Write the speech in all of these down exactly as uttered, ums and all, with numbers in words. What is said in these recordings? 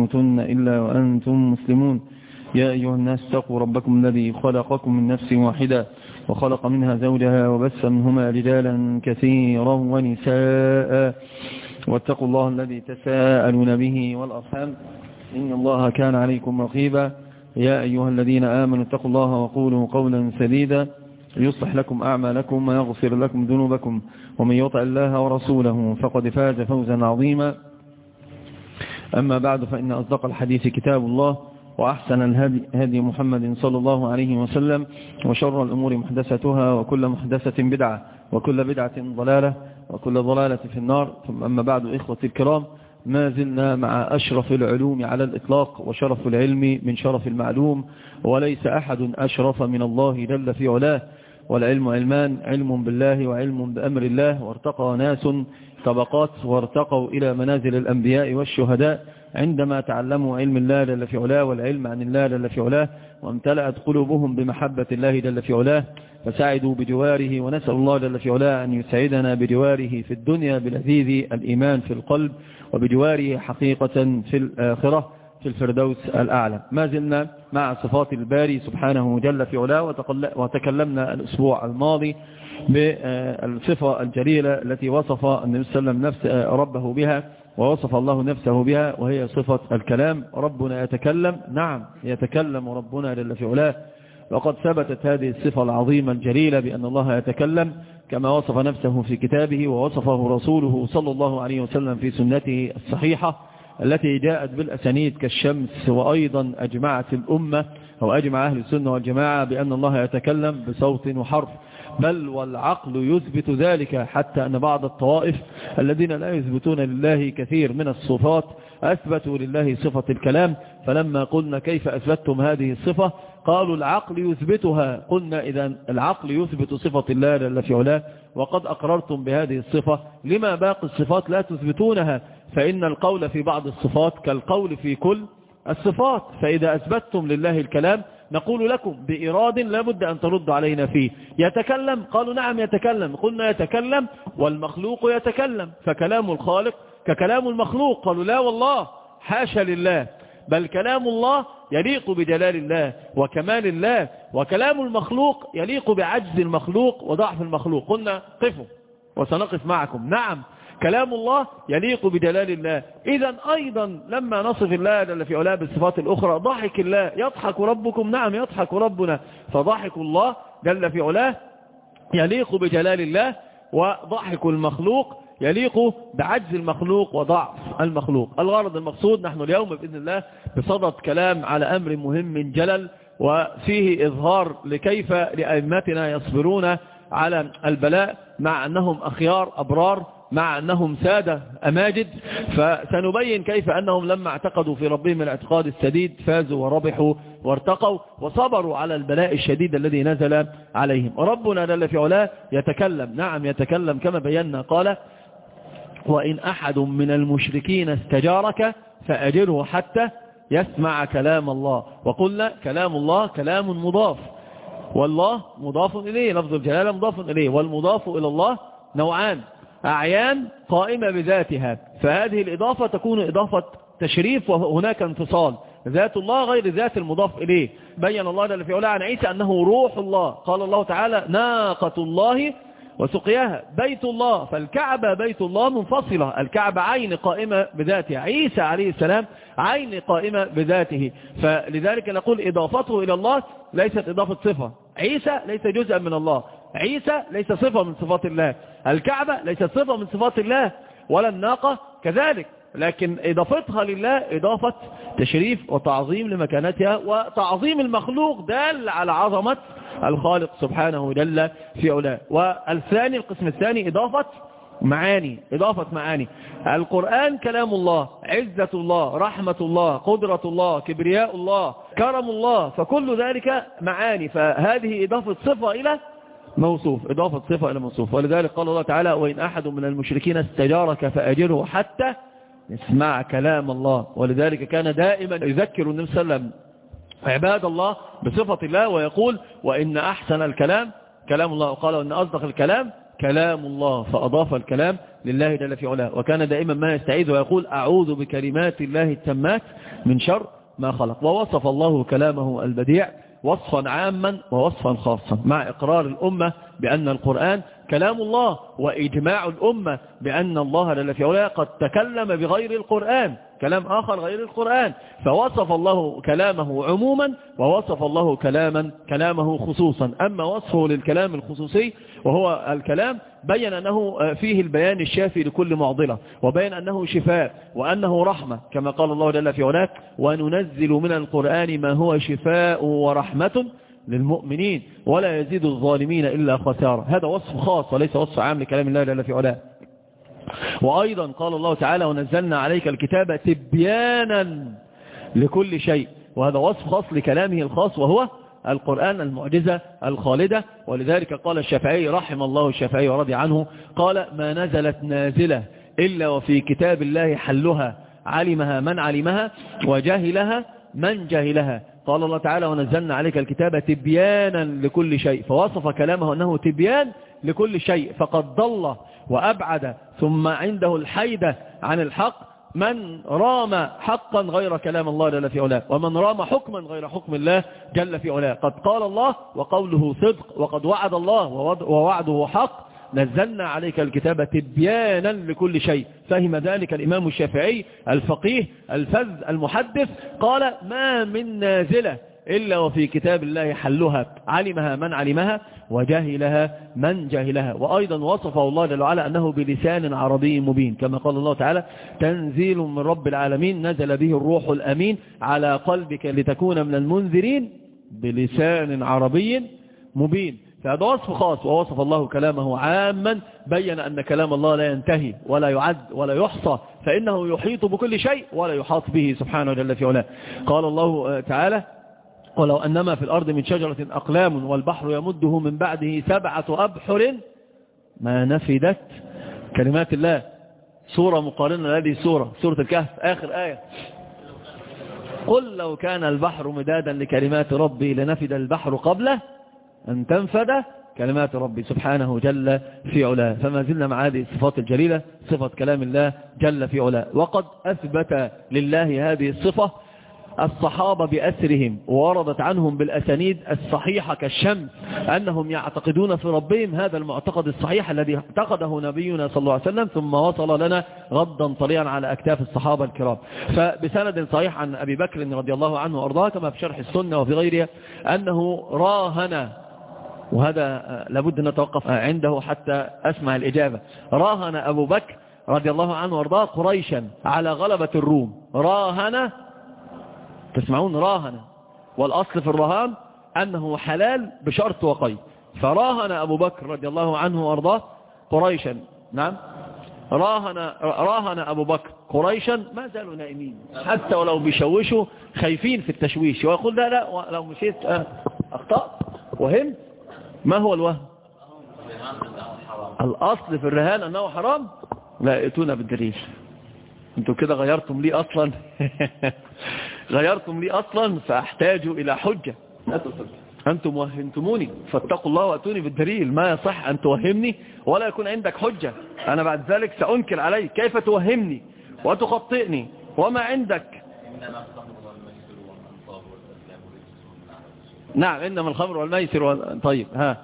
تموتن إلا وأنتم مسلمون. يا أيها الناس اتقوا ربكم الذي خلقكم من نفس واحدة وخلق منها زوجها وبث منهما رجالا كثيرا ونساء واتقوا الله الذي تساءلون به والأرحام إن الله كان عليكم رقيبا. يا أيها الذين آمنوا اتقوا الله وقولوا قولا سديدا يصلح لكم أعمالكم ويغفر لكم ذنوبكم ومن يطع الله ورسوله فقد فاز فوزا عظيما. أما بعد فإن أصدق الحديث كتاب الله وأحسن الهدي هدي محمد صلى الله عليه وسلم وشر الأمور محدثتها وكل محدثة بدعة وكل بدعة ضلالة وكل ضلالة في النار. ثم أما بعد إخوتي الكرام، ما زلنا مع أشرف العلوم على الإطلاق وشرف العلم من شرف المعلوم، وليس أحد أشرف من الله جل في علاه. والعلم علمان، علم بالله وعلم بأمر الله. وارتقى ناس طبقات وارتقوا إلى منازل الأنبياء والشهداء عندما تعلموا علم الله جل في علاه والعلم عن الله جل في علاه، وامتلأت قلوبهم بمحبة الله جل في علاه فسعدوا بجواره. ونسأل الله جل في علاه أن يسعدنا بجواره في الدنيا بلذيذ الإيمان في القلب، وبجواره حقيقة في الآخرة في الفردوس الأعلى. ما زلنا مع صفات الباري سبحانه جل في علاه، وتكلمنا الأسبوع الماضي بالصفة الجليلة التي وصف النبي صلى الله عليه وسلم نفس ربه بها ووصف الله نفسه بها، وهي صفة الكلام. ربنا يتكلم، نعم يتكلم ربنا جل في علاه، وقد ثبتت هذه الصفة العظيمة الجليلة بأن الله يتكلم كما وصف نفسه في كتابه ووصفه رسوله صلى الله عليه وسلم في سنته الصحيحة التي جاءت بالأسانيد كالشمس. وأيضا أجمعت الأمة أو أجمع أهل السنة والجماعة بأن الله يتكلم بصوت وحرف، بل والعقل يثبت ذلك، حتى أن بعض الطوائف الذين لا يثبتون لله كثير من الصفات أثبتوا لله صفة الكلام. فلما قلنا كيف أثبتتم هذه الصفة قالوا العقل يثبتها. قلنا إذا العقل يثبت صفة الله جل في علاه وقد أقررتم بهذه الصفة، لما باقي الصفات لا تثبتونها؟ فإن القول في بعض الصفات كالقول في كل الصفات. فإذا أثبتتم لله الكلام نقول لكم بإراد لا بد أن ترد علينا فيه. يتكلم؟ قالوا نعم يتكلم. قلنا يتكلم والمخلوق يتكلم، فكلام الخالق ككلام المخلوق. قالوا لا والله، حاشا لله، بل كلام الله يليق بجلال الله وكمال الله، وكلام المخلوق يليق بعجز المخلوق وضعف المخلوق. قلنا قفوا وسنقف معكم. نعم كلام الله يليق بجلال الله. إذا أيضا لما نصف الله جل في علاه بالصفات الأخرى، ضحك الله، يضحك ربكم، نعم يضحك ربنا، فضحك الله جل في علاه يليق بجلال الله، وضحك المخلوق يليق بعجز المخلوق وضعف المخلوق. الغرض المقصود نحن اليوم بإذن الله بصدد كلام على أمر مهم جلل، وفيه إظهار لكيف لأئمتنا يصبرون على البلاء مع أنهم أخيار أبرار، مع أنهم سادة أماجد. فسنبين كيف أنهم لما اعتقدوا في ربهم الاعتقاد السديد فازوا وربحوا وارتقوا وصبروا على البلاء الشديد الذي نزل عليهم. ربنا جل في علاه يتكلم، نعم يتكلم كما بينا. قال وإن أحد من المشركين استجارك فأجره حتى يسمع كلام الله. وقلنا كلام الله كلام مضاف، والله مضاف إليه، لفظ الجلالة مضاف إليه، والمضاف إلى الله نوعان: أعيان قائمة بذاتها، فهذه الإضافة تكون إضافة تشريف، وهناك انفصال، ذات الله غير ذات المضاف إليه. بين الله جل في علاه عن عيسى أنه روح الله. قال الله تعالى ناقة الله وسقياها، بيت الله، فالكعبة بيت الله منفصلة، الكعبة عين قائمة بذاتها، عيسى عليه السلام عين قائمة بذاته. فلذلك نقول إضافته إلى الله ليست إضافة صفة. عيسى ليس جزءا من الله، عيسى ليس صفة من صفات الله، الكعبة ليست صفة من صفات الله، ولا الناقة كذلك، لكن إضافتها لله إضافة تشريف وتعظيم لمكانتها وتعظيم المخلوق دال على عظمة الخالق سبحانه جل في علاه. والثاني القسم الثاني إضافة معاني، إضافة معاني. القرآن كلام الله، عزة الله، رحمة الله، قدرة الله، كبرياء الله، كرم الله، فكل ذلك معاني. فهذه إضافة صفة إلى موصوف، إضافة صفة إلى موصوف. ولذلك قال الله تعالى وإن أحد من المشركين استجارك فأجره حتى يسمع كلام الله. ولذلك كان دائما يذكر النبي صلى الله عليه وسلم عباد الله بصفة الله ويقول وإن أحسن الكلام كلام الله، وقال وإن أصدق الكلام كلام الله، فأضاف الكلام لله جل في علاه. وكان دائما ما يستعيذ ويقول أعوذ بكلمات الله التامات من شر ما خلق. ووصف الله كلامه البديع وصفا عاما ووصفا خاصا، مع إقرار الأمة بأن القرآن كلام الله، وإجماع الأمة بأن الله جل في علاه قد تكلم بغير القرآن، كلام آخر غير القرآن. فوصف الله كلامه عموما ووصف الله كلاما كلامه خصوصا. أما وصفه للكلام الخصوصي وهو الكلام، بين أنه فيه البيان الشافي لكل معضلة، وبين أنه شفاء وأنه رحمة، كما قال الله جل في علاه وننزل من القرآن ما هو شفاء ورحمة للمؤمنين ولا يزيد الظالمين إلا خسارة. هذا وصف خاص وليس وصف عام لكلام الله جل في علاه. وأيضا قال الله تعالى ونزلنا عليك الكتاب تبيانا لكل شيء، وهذا وصف خاص لكلامه الخاص وهو القرآن، المعجزة الخالدة. ولذلك قال الشافعي رحم الله الشافعي ورضي عنه، قال ما نزلت نازلة إلا وفي كتاب الله حلها، علمها من علمها وجهلها من جهلها. قال الله تعالى ونزلنا عليك الكتاب تبيانا لكل شيء، فوصف كلامه أنه تبيان لكل شيء، فقد ضل وأبعد ثم عنده الحيدة عن الحق من رام حقا غير كلام الله جل في علاه، ومن رام حكما غير حكم الله جل في علاه. قد قال الله وقوله صدق، وقد وعد الله ووعده حق، نزلنا عليك الكتاب تبيانا لكل شيء. فهم ذلك الإمام الشافعي الفقيه الفذ المحدث، قال ما من نازلة إلا وفي كتاب الله حلها، علمها من علمها وجهلها من جهلها. وأيضا وصفه الله جل وعلا أنه بلسان عربي مبين، كما قال الله تعالى تنزيل من رب العالمين نزل به الروح الأمين على قلبك لتكون من المنذرين بلسان عربي مبين. فهذا وصف خاص. ووصف الله كلامه عاما، بين أن كلام الله لا ينتهي ولا يعد ولا يحصى، فإنه يحيط بكل شيء ولا يحاط به سبحانه جل في علاه. قال الله تعالى ولو أنما في الأرض من شجرة أقلام والبحر يمده من بعده سبعة أبحر ما نفدت كلمات الله. سورة مقارنة لهذه السورة، سورة الكهف، آخر آية قل لو كان البحر مدادا لكلمات ربي لنفد البحر قبله أن تنفد كلمات ربي سبحانه جل في علاه. فما زلنا مع هذه الصفات الجليلة، صفة كلام الله جل في علاه. وقد أثبت لله هذه الصفة الصحابة بأسرهم، ووردت عنهم بالأسانيد الصحيحة كالشمس أنهم يعتقدون في ربهم هذا المعتقد الصحيح الذي اعتقده نبينا صلى الله عليه وسلم، ثم وصل لنا غضا طريا على أكتاف الصحابة الكرام. فبسند صحيح عن أبي بكر رضي الله عنه وأرضاه كما في شرح السنة وفي غيرها أنه راهن، وهذا لابد أن نتوقف عنده حتى أسمع الإجابة، راهن أبو بكر رضي الله عنه وأرضاه قريشا على غلبة الروم. راهن، تسمعون راهن، والأصل في الرهان أنه حلال بشرط وقيد. فراهن أبو بكر رضي الله عنه وأرضاه قريشا، نعم راهن, راهن أبو بكر قريشا، ما زالوا نائمين حتى ولو بيشوشوا خايفين في التشويش، ويقول لا لا لو مشيت أخطأت وهم. ما هو الوهم؟ الأصل في الرهان أنه حرام. لا ائتونا بالدليل، انتوا كده غيرتم لي أصلا غيرتم لي أصلا فأحتاج إلى حجة. أنتم وهمتموني فاتقوا الله وأتوني بالدليل. ما يصح أن توهمني ولا يكون عندك حجة، أنا بعد ذلك سأنكر عليك. كيف توهمني وتخطئني وما عندك؟ نعم إنما الخمر والميسر وال... طيب ها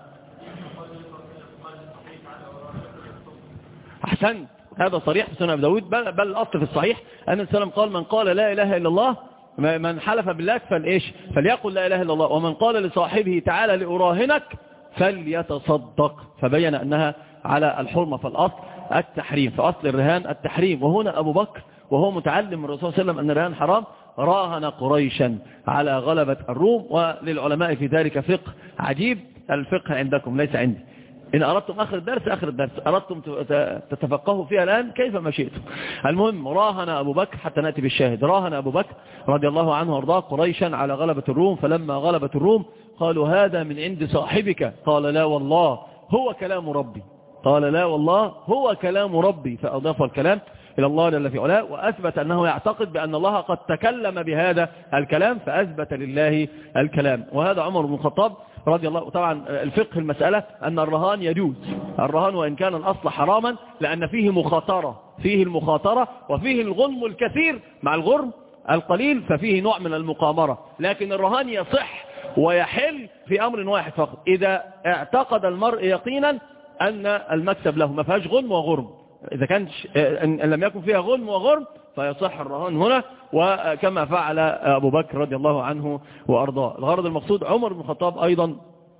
أحسنت، هذا صريح في سنة أبي داود، بل, بل الأصل في الصحيح أن السلام قال من قال لا إله إلا الله، من حلف بالله فالإيش فليقل لا إله إلا الله، ومن قال لصاحبه تعالى لأراهنك فليتصدق. فبين أنها على الحرمة، فالأصل التحريم، فأصل الرهان التحريم. وهنا أبو بكر وهو متعلم من الرسول صلى الله عليه وسلم أن الرهان حرام راهن قريشا على غلبة الروم. وللعلماء في ذلك فقه عجيب، الفقه عندكم ليس عندي. إن أردتم آخر الدرس آخر الدرس، أردتم تتفقهوا فيها الآن كيف ما شئتم. المهم راهن أبو بكر، حتى نأتي بالشاهد، راهن أبو بكر رضي الله عنه وارضاه قريشا على غلبة الروم. فلما غلبت الروم قالوا هذا من عند صاحبك، قال لا والله هو كلام ربي، قال لا والله هو كلام ربي. فأضاف الكلام إلى الله جل في علاه، وأثبت أنه يعتقد بأن الله قد تكلم بهذا الكلام، فأثبت لله الكلام. وهذا عمر بن الخطاب رضي الله. طبعا الفقه المسألة أن الرهان يجوز، الرهان وإن كان الأصل حراما لأن فيه مخاطرة، فيه المخاطرة وفيه الغنم الكثير مع الغرم القليل، ففيه نوع من المقامرة. لكن الرهان يصح ويحل في أمر واحد فقط، إذا اعتقد المرء يقينا أن المكسب له، ما فيهاش غنم وغرم. إذا كانش إن لم يكن فيها غنم وغرم فيصح الرهان هنا، وكما فعل أبو بكر رضي الله عنه وأرضاه. الغرض المقصود عمر بن الخطاب أيضا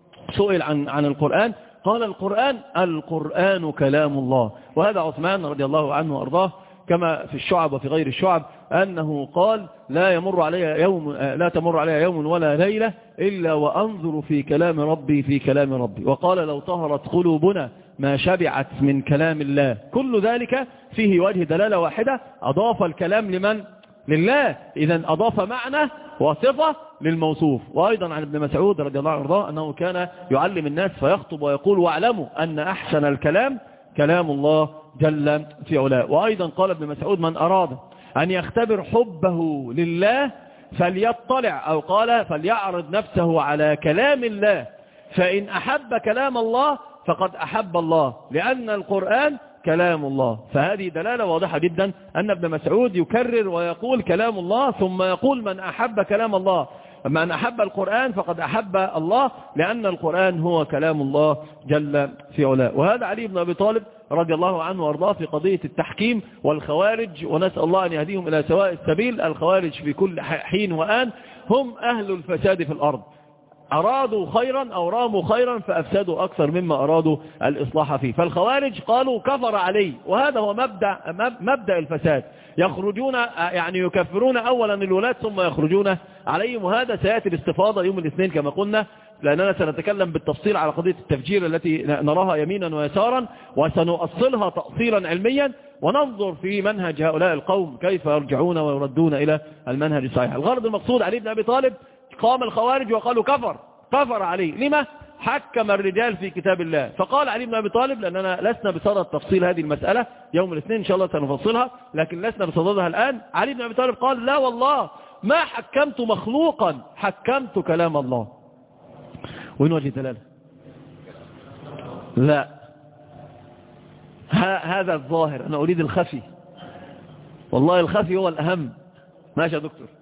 سئل عن عن القرآن، قال القرآن القرآن كلام الله. وهذا عثمان رضي الله عنه وأرضاه كما في الشعب وفي غير الشعب أنه قال لا يمر علي يوم لا تمر علي يوم ولا ليلة إلا وأنظر في كلام ربي في كلام ربي. وقال لو طهرت قلوبنا ما شبعت من كلام الله. كل ذلك فيه وجه دلالة واحدة، أضاف الكلام لمن؟ لله. إذن أضاف معنى وصفة للموصوف. وأيضا عن ابن مسعود رضي الله عنه أنه كان يعلم الناس فيخطب ويقول واعلموا أن أحسن الكلام كلام الله جل في علاه. وأيضا قال ابن مسعود من أراد أن يختبر حبه لله فليطلع، أو قال فليعرض نفسه على كلام الله، فإن أحب كلام الله فقد أحب الله، لأن القرآن كلام الله. فهذه دلالة واضحة جدا أن ابن مسعود يكرر ويقول كلام الله، ثم يقول من أحب كلام الله، من أحب القرآن فقد أحب الله، لأن القرآن هو كلام الله جل في علاه. وهذا علي بن أبي طالب رضي الله عنه وارضاه في قضية التحكيم والخوارج، ونسأل الله أن يهديهم إلى سواء السبيل. الخوارج في كل حين وآن هم أهل الفساد في الأرض، أرادوا خيرا أو راموا خيرا فأفسدوا أكثر مما أرادوا الإصلاح فيه. فالخوارج قالوا كفر عليه، وهذا هو مبدأ, مبدأ الفساد، يخرجون يعني يكفرون أولا الولاة ثم يخرجون عليهم. وهذا سيأتي الاستفاضة يوم الاثنين كما قلنا، لأننا سنتكلم بالتفصيل على قضية التفجير التي نراها يمينا ويسارا، وسنؤصلها تأصيلا علميا، وننظر في منهج هؤلاء القوم كيف يرجعون ويردون إلى المنهج الصحيح. الغرض المقصود علي بن أبي طالب قام الخوارج وقالوا كفر كفر عليه. لما؟ حكم الرجال في كتاب الله. فقال علي بن أبي طالب، لأننا لسنا بصدد تفصيل هذه المسألة، يوم الاثنين إن شاء الله سنفصلها، لكن لسنا بصددها الآن. علي بن أبي طالب قال لا والله ما حكمت مخلوقا، حكمت كلام الله. وين وجه دلالة؟ لا، هذا الظاهر، أنا أريد الخفي، والله الخفي هو الأهم. ماشي يا دكتور؟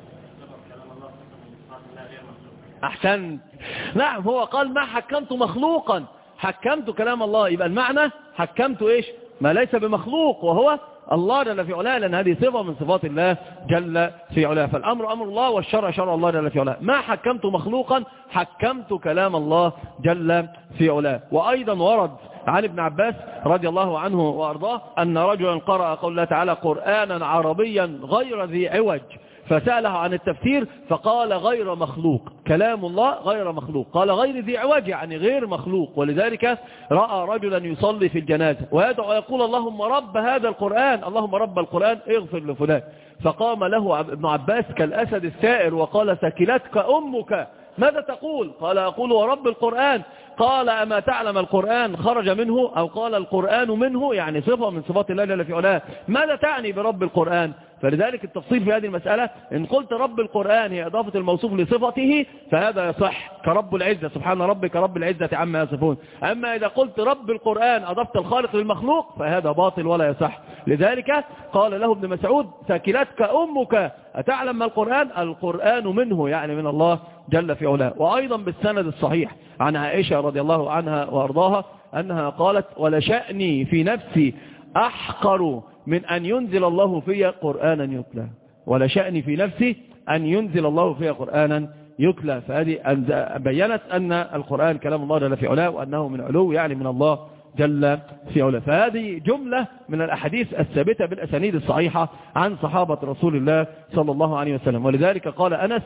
أحسنت. نعم، هو قال ما حكمت مخلوقا، حكمت كلام الله. يبقى المعنى حكمت إيش؟ ما ليس بمخلوق، وهو الله جل في علاه، لأن هذه صفة من صفات الله جل في علاه. فالأمر أمر الله والشرع شرع الله جل في علاه. ما حكمت مخلوقا، حكمت كلام الله جل في علاه. وأيضا ورد عن ابن عباس رضي الله عنه وأرضاه أن رجلا قرأ قول الله تعالى قرآنا عربيا غير ذي عوج، فسأله عن التفسير فقال غير مخلوق، كلام الله غير مخلوق. قال غير ذي عوج يعني غير مخلوق. ولذلك رأى رجلا يصلي في الجنازة ويدعو ويقول اللهم رب هذا القرآن، اللهم رب القرآن اغفر لفلان. فقام له ابن عباس كالأسد السائر وقال ثكلتك أمك، ماذا تقول؟ قال أقول ورب القرآن. قال أما تعلم القرآن خرج منه، أو قال القرآن منه، يعني صفة من صفات الله جل في علاه. ماذا تعني برب القرآن؟ فلذلك التفصيل في هذه المسألة، إن قلت رب القرآن هي إضافة الموصوف لصفته فهذا يصح كرب العزة، سبحان ربك رب العزة عما يصفون. أما إذا قلت رب القرآن أضفت الخالق للمخلوق فهذا باطل ولا يصح. لذلك قال له ابن مسعود ثكلتك أمك، أتعلم ما القرآن؟ القرآن منه، يعني من الله جل في علاه. وأيضا بالسند الصحيح عن عائشة رضي الله عنها وأرضاها أنها قالت ولشأني في نفسي أحقر من أن ينزل الله في قرآنا يتلى، ولشأني في نفسي أن ينزل الله في قرآنا يتلى. فهذه بيّنت أن القرآن كلام الله جل في علاه، وأنه من علو يعني من الله جل في علاه. فهذه جملة من الأحاديث الثابتة بالأسانيد الصحيحة عن صحابة رسول الله صلى الله عليه وسلم. ولذلك قال أنس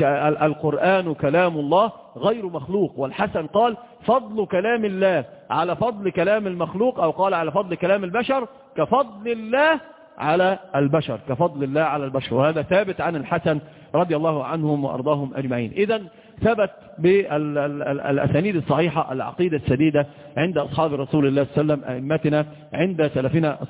القرآن كلام الله غير مخلوق. والحسن قال فضل كلام الله على فضل كلام المخلوق، أو قال على فضل كلام البشر كفضل الله على البشر، كفضل الله على البشر. وهذا ثابت عن الحسن رضي الله عنهم وأرضاهم أجمعين. إذن ثبت بالأسانيد الصحيحة العقيدة السديدة عند أصحاب رسول الله صلى الله عليه وسلم، أئمتنا عند سلفنا الصالح.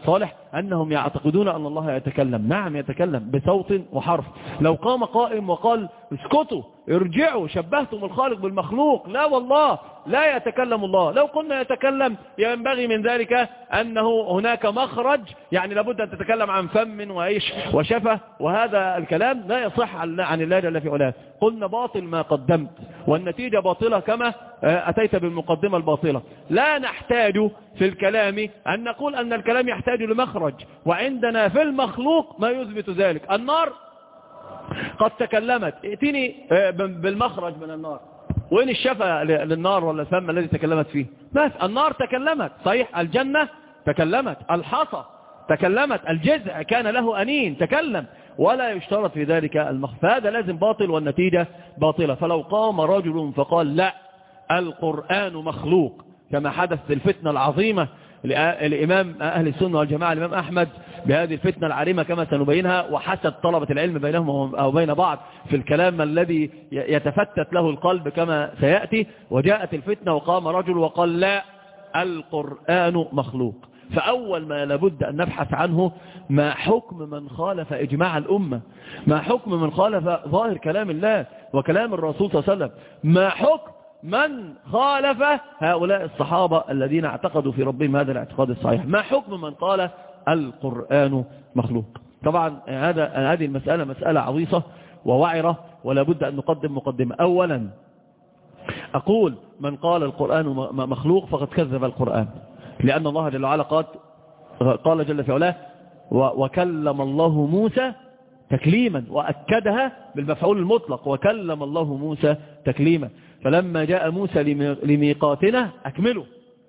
أنهم يعتقدون أن الله يتكلم. نعم يتكلم بصوت وحرف. لو قام قائم وقال اسكتوا ارجعوا شبهتم الخالق بالمخلوق، لا والله لا يتكلم الله. لو قلنا يتكلم ينبغي من ذلك أنه هناك مخرج، يعني لابد أن تتكلم عن فم وعيش وشفة، وهذا الكلام لا يصح عن الله جل في علاه. قلنا باطل ما قدمت والنتيجة باطلة كما أتيت بالمقدمة الباطلة. لا نحتاج في الكلام أن نقول أن الكلام يحتاج لمخرج، وعندنا في المخلوق ما يثبت ذلك. النار قد تكلمت، ائتني بالمخرج من النار. وين الشفة للنار ولا الفم الذي تكلمت فيه؟ بس النار تكلمت صحيح، الجنة تكلمت، الحصى تكلمت، الجزع كان له أنين تكلم، ولا يشترط في ذلك المخرج. فهذا لازم باطل والنتيجة باطلة. فلو قام رجل فقال لا القرآن مخلوق كما حدث في الفتنة العظيمة الإمام أهل السنة والجماعة الإمام أحمد بهذه الفتنة العارمة كما سنبينها، وحسد طلبة العلم بينهم أو بين بعض في الكلام الذي يتفتت له القلب كما سيأتي. وجاءت الفتنة وقام رجل وقال لا القرآن مخلوق. فأول ما لابد أن نبحث عنه ما حكم من خالف إجماع الأمة، ما حكم من خالف ظاهر كلام الله وكلام الرسول صلى الله عليه وسلم، ما حكم من خالف هؤلاء الصحابة الذين اعتقدوا في ربهم هذا الاعتقاد الصحيح، ما حكم من قال القرآن مخلوق. طبعا هذا هذه المسألة مسألة عويصة ووعرة، ولا بد أن نقدم مقدمة. أولا أقول من قال القرآن مخلوق فقد كذب القرآن، لأن الله جل وعلا قال قال جل في علاه وكلم الله موسى تكليما، وأكدها بالمفعول المطلق وكلم الله موسى تكليما. فلما جاء موسى لميقاتنا أكمله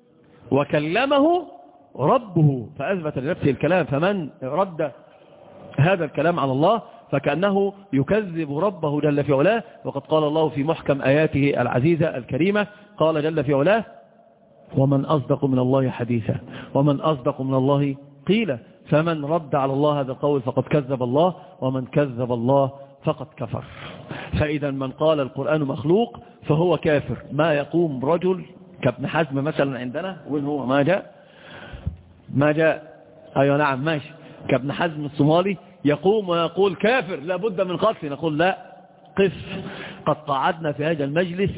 وكلمه ربه فأثبت لنفسه الكلام. فمن رد هذا الكلام على الله فكأنه يكذب ربه جل في علاه. وقد قال الله في محكم آياته العزيزة الكريمة قال جل في علاه ومن أصدق من الله حديثا ومن أصدق من الله قيلا. فمن رد على الله هذا القول فقد كذب الله، ومن كذب الله فقد كفر. فإذا من قال القرآن مخلوق فهو كافر. ما يقوم رجل كابن حزم مثلا عندنا، وين هو ما جاء ما جاء أيوة نعم ماشي، كابن حزم الصومالي يقوم ويقول كافر لابد من قتل. نقول لا قف، قد قعدنا في هذا المجلس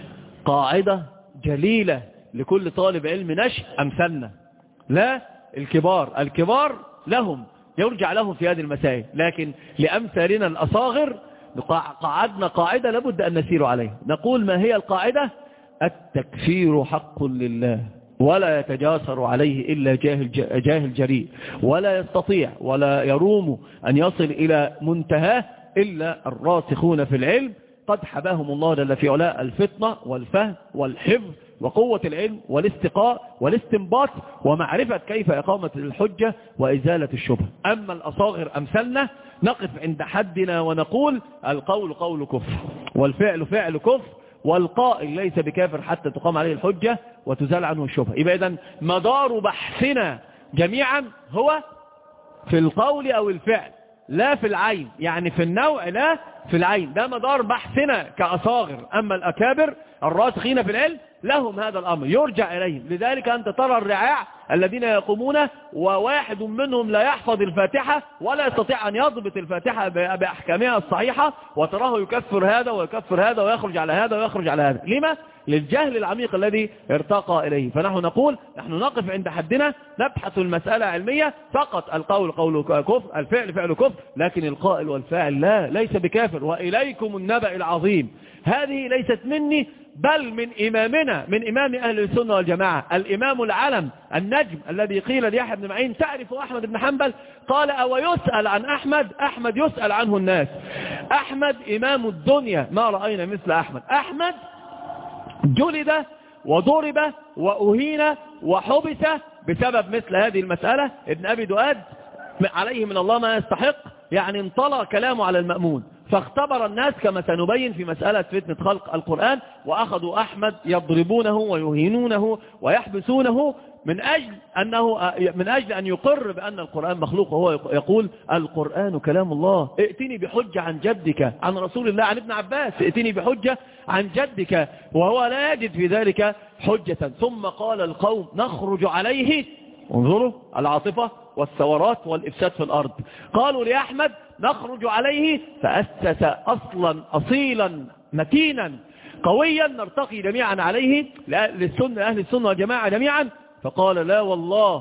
قاعدة جليلة لكل طالب علم نشء أمثلنا، لا الكبار الكبار لهم يرجع لهم في هذه المسائل، لكن لأمثالنا الأصاغر قعدنا قاعدة لابد أن نسير عليها. نقول ما هي القاعدة؟ التكفير حق لله ولا يتجاسر عليه إلا جاهل, جاهل جريء، ولا يستطيع ولا يروم أن يصل إلى منتهاه إلا الراسخون في العلم قد حباهم الله جل في علاه الفطنة والفهم والحفظ وقوة العلم والاستقاء والاستنباط ومعرفة كيف إقامة الحجة وإزالة الشبهة. أما الأصاغر أمثلنا نقف عند حدنا ونقول القول قول كفر والفعل فعل كفر والقائل ليس بكافر حتى تقام عليه الحجة وتزال عنه الشبهة. يبقى إذن مدار بحثنا جميعا هو في القول أو الفعل لا في العين، يعني في النوع لا في العين. ده مدار بحثنا كأصاغر. أما الأكابر الراسخين في العلم لهم هذا الأمر يرجع إليهم. لذلك أنت ترى الرعاع الذين يقومون وواحد منهم لا يحفظ الفاتحة ولا يستطيع أن يضبط الفاتحة بأحكامها الصحيحة، وتراه يكفر هذا ويكفر هذا ويخرج على هذا ويخرج على هذا. لما؟ للجهل العميق الذي ارتقى إليه. فنحن نقول نحن نقف عند حدنا، نبحث المسألة علمية فقط. القول قول كفر، الفعل فعل كفر، لكن القائل والفاعل لا ليس بكافر. وإليكم النبأ العظيم. هذه ليست مني بل من إمامنا، من إمام أهل السنة والجماعة، الإمام العلم النجم الذي قيل ليحيى بن معين تعرف أحمد بن حنبل؟ قال أو يسأل عن أحمد؟ أحمد يسأل عنه الناس. أحمد إمام الدنيا، ما رأينا مثل أحمد. أحمد جلد وضرب وأهين وحبس بسبب مثل هذه المسألة. ابن أبي دؤاد عليه من الله ما يستحق، يعني انطلى كلامه على المأمون، فاختبر الناس كما سنبين في مسألة فتنة خلق القرآن، وأخذوا أحمد يضربونه ويهينونه ويحبسونه من أجل أنه من أجل أن يقر بأن القرآن مخلوق، وهو يقول القرآن كلام الله. ائتني بحجة عن جدك، عن رسول الله، عن ابن عباس، ائتني بحجة عن جدك، وهو لا يجد في ذلك حجة. ثم قال القوم نخرج عليه انظروا العاطفة والثورات والإفساد في الأرض. قالوا لأحمد نخرج عليه فأسس أصلا أصيلا متينا قويا نرتقي جميعا عليه للسنة أهل السنة والجماعة جميعا. فقال لا والله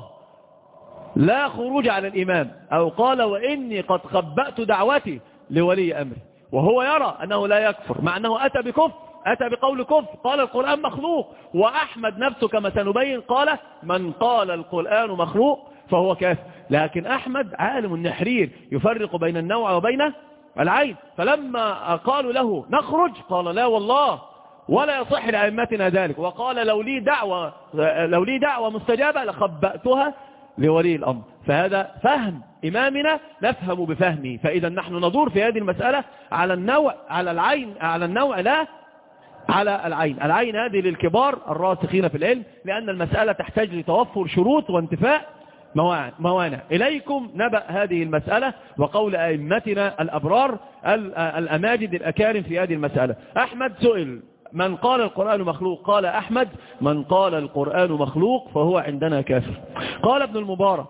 لا خروج على الإمام، أو قال وإني قد خبأت دعوتي لولي أمري، وهو يرى أنه لا يكفر مع أنه أتى بكفر، أتى بقول كفر، قال القرآن مخلوق. وأحمد نفسه كما سنبين قال من قال القرآن مخلوق فهو كافر. لكن أحمد عالم النحرير يفرق بين النوع وبين العين، فلما قالوا له نخرج قال لا والله ولا يصح لأئمتنا ذلك، وقال لو لي دعوة لو لي دعوة مستجابة لخبأتها لولي الأمر. فهذا فهم إمامنا نفهم بفهمه. فإذا نحن ندور في هذه المسألة على النوع على العين على النوع لا على العين. العين هذه للكبار الراسخين في العلم، لأن المسألة تحتاج لتوفر شروط وانتفاء موانع. إليكم نبأ هذه المسألة وقول أئمتنا الأبرار الأماجد الأكارم في هذه المسألة. أحمد سئل من قال القرآن مخلوق، قال أحمد من قال القرآن مخلوق فهو عندنا كافر. قال ابن المبارك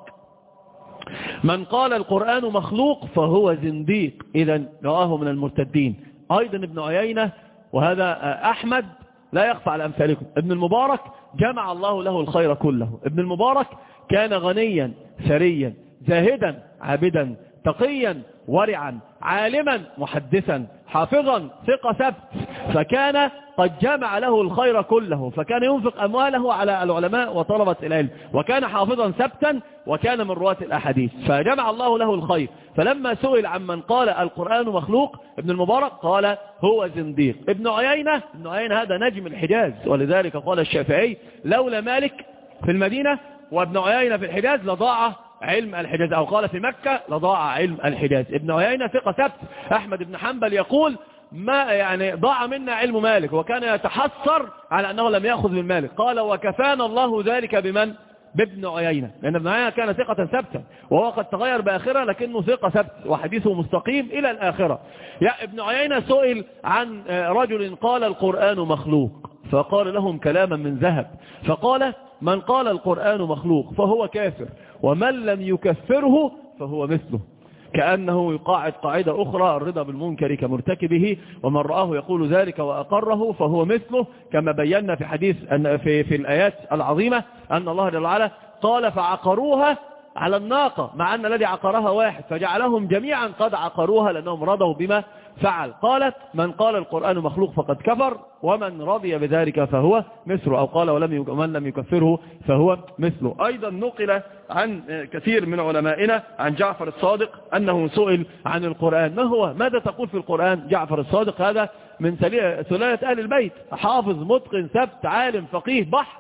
من قال القرآن مخلوق فهو زنديق، إذا رواه من المرتدين. أيضا ابن عيينة، وهذا أحمد لا يخفى على أمثالكم. ابن المبارك جمع الله له الخير كله. ابن المبارك كان غنيا ثريا زاهدا عابدا تقيا ورعا عالما محدثا حافظا ثقة ثبت، فكان قد جمع له الخير كله، فكان ينفق أمواله على العلماء وطلبة العلم، وكان حافظا ثبتا، وكان من رواة الأحاديث، فجمع الله له الخير. فلما سئل عن من قال القرآن مخلوق ابن المبارك قال هو زنديق. ابن عيينة ابن عيينة هذا نجم الحجاز، ولذلك قال الشافعي لولا مالك في المدينة وابن عيينة في الحجاز لضاع علم الحجاز، أو قال في مكة لضاع علم الحجاز. ابن عيينة ثقة ثبت. أحمد بن حنبل يقول ما يعني ضاع منا علم مالك، وكان يتحسر على أنه لم يأخذ من مالك. قال وكفانا الله ذلك بمن؟ بابن عيينة، لأن ابن عيينة كان ثقة ثبتا، وهو قد تغير بآخرة لكنه ثقة ثبت وحديثه مستقيم إلى الآخرة. يا ابن عيينة سئل عن رجل قال القرآن مخلوق، فقال لهم كلاما من ذهب، فقال من قال القرآن مخلوق فهو كافر، ومن لم يكفره فهو مثله، كأنه يقاعد قاعدة أخرى الرضا بالمنكر كمرتكبه، ومن رآه يقول ذلك وأقره فهو مثله، كما بينا في حديث أن في, في الآيات العظيمة أن الله جل وعلا قال فعقروها على الناقة، مع أن الذي عقرها واحد، فجعلهم جميعا قد عقروها لأنهم رضوا بما فعل. قالت من قال القرآن مخلوق فقد كفر، ومن رضي بذلك فهو مثله، أو قال ومن لم يكفره فهو مثله. أيضا نقل عن كثير من علمائنا عن جعفر الصادق أنه سئل عن القرآن ما هو ماذا تقول في القرآن. جعفر الصادق هذا من سلالة آل البيت، حافظ متقن ثبت عالم فقيه بحر،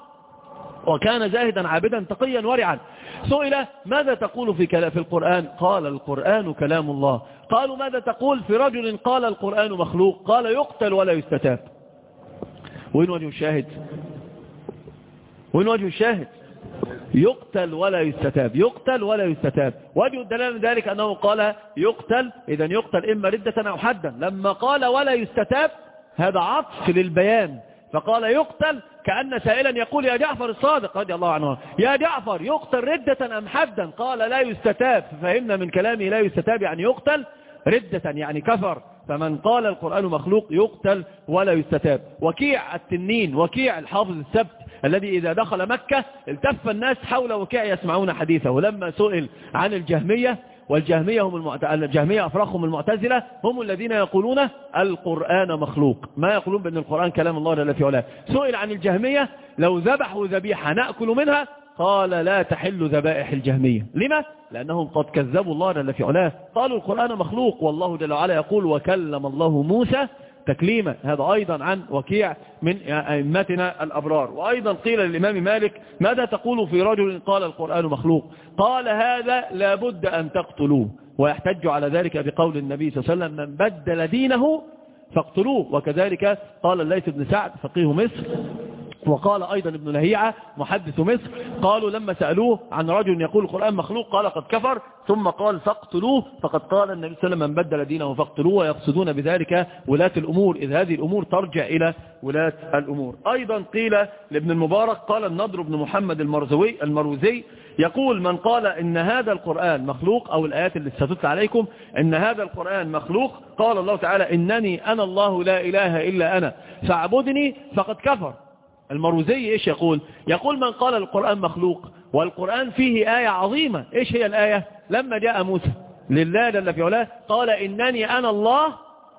وكان زاهدا عابدا تقيا ورعا. سئل ماذا تقول في في القرآن؟ قال القرآن كلام الله. قالوا ماذا تقول في رجل قال القرآن مخلوق؟ قال يقتل ولا يستتاب. وين وجه الشاهد؟ وين وجه الشاهد؟ يقتل ولا يستتاب، يقتل ولا يستتاب. وجه الدلالة من ذلك أنه قال يقتل، إذا يقتل إما ردة أو حدا. لما قال ولا يستتاب هذا عطف للبيان، فقال يقتل كأن سائلا يقول يا جعفر الصادق رضي الله عنه يا جعفر يقتل ردة أم حدا؟ قال لا يستتاب، ففهمنا من كلامه لا يستتاب يعني يقتل ردة يعني كفر. فمن قال القرآن مخلوق يقتل ولا يستتاب. وكيع التنين، وكيع الحافظ السبت الذي إذا دخل مكة التف الناس حول وكيع يسمعون حديثه. ولما سئل عن الجهمية، والجهمية هم المعت... الجهمية أفرخهم المعتزلة، هم الذين يقولون القرآن مخلوق، ما يقولون بأن القرآن كلام الله جل في علاه. سئل عن الجهمية لو ذبحوا ذبيحة نأكل منها، قال لا تحل ذبائح الجهمية. لما؟ لأنهم قد كذبوا الله جل في علاه، قالوا القرآن مخلوق، والله جل وعلا يقول وكلم الله موسى تكليما. هذا أيضا عن وكيع من أئمتنا الأبرار. وأيضا قيل للإمام مالك ماذا تقول في رجل قال القرآن مخلوق؟ قال هذا لابد أن تقتلوه، ويحتج على ذلك بقول النبي صلى الله عليه وسلم من بدل دينه فاقتلوه. وكذلك قال الليث بن سعد فقيه مصر وقال أيضا ابن لهيعة محدث مصر قالوا لما سألوه عن رجل يقول القرآن مخلوق قال قد كفر، ثم قال فاقتلوه، فقد قال النبي صلى الله عليه وسلم من بدل دينه فاقتلوه، ويقصدون بذلك ولاة الأمور إذ هذه الأمور ترجع إلى ولاة الأمور. أيضا قيل لابن المبارك قال النضر بن محمد المرزوي المروزي يقول من قال إن هذا القرآن مخلوق، أو الآيات اللي ستتلى عليكم إن هذا القرآن مخلوق، قال الله تعالى إنني أنا الله لا إله إلا أنا فاعبدني، فقد كفر. المروزي إيش يقول؟ يقول من قال القرآن مخلوق والقرآن فيه آية عظيمة. إيش هي الآية؟ لما جاء موسى لله جل في علاه قال إنني أنا الله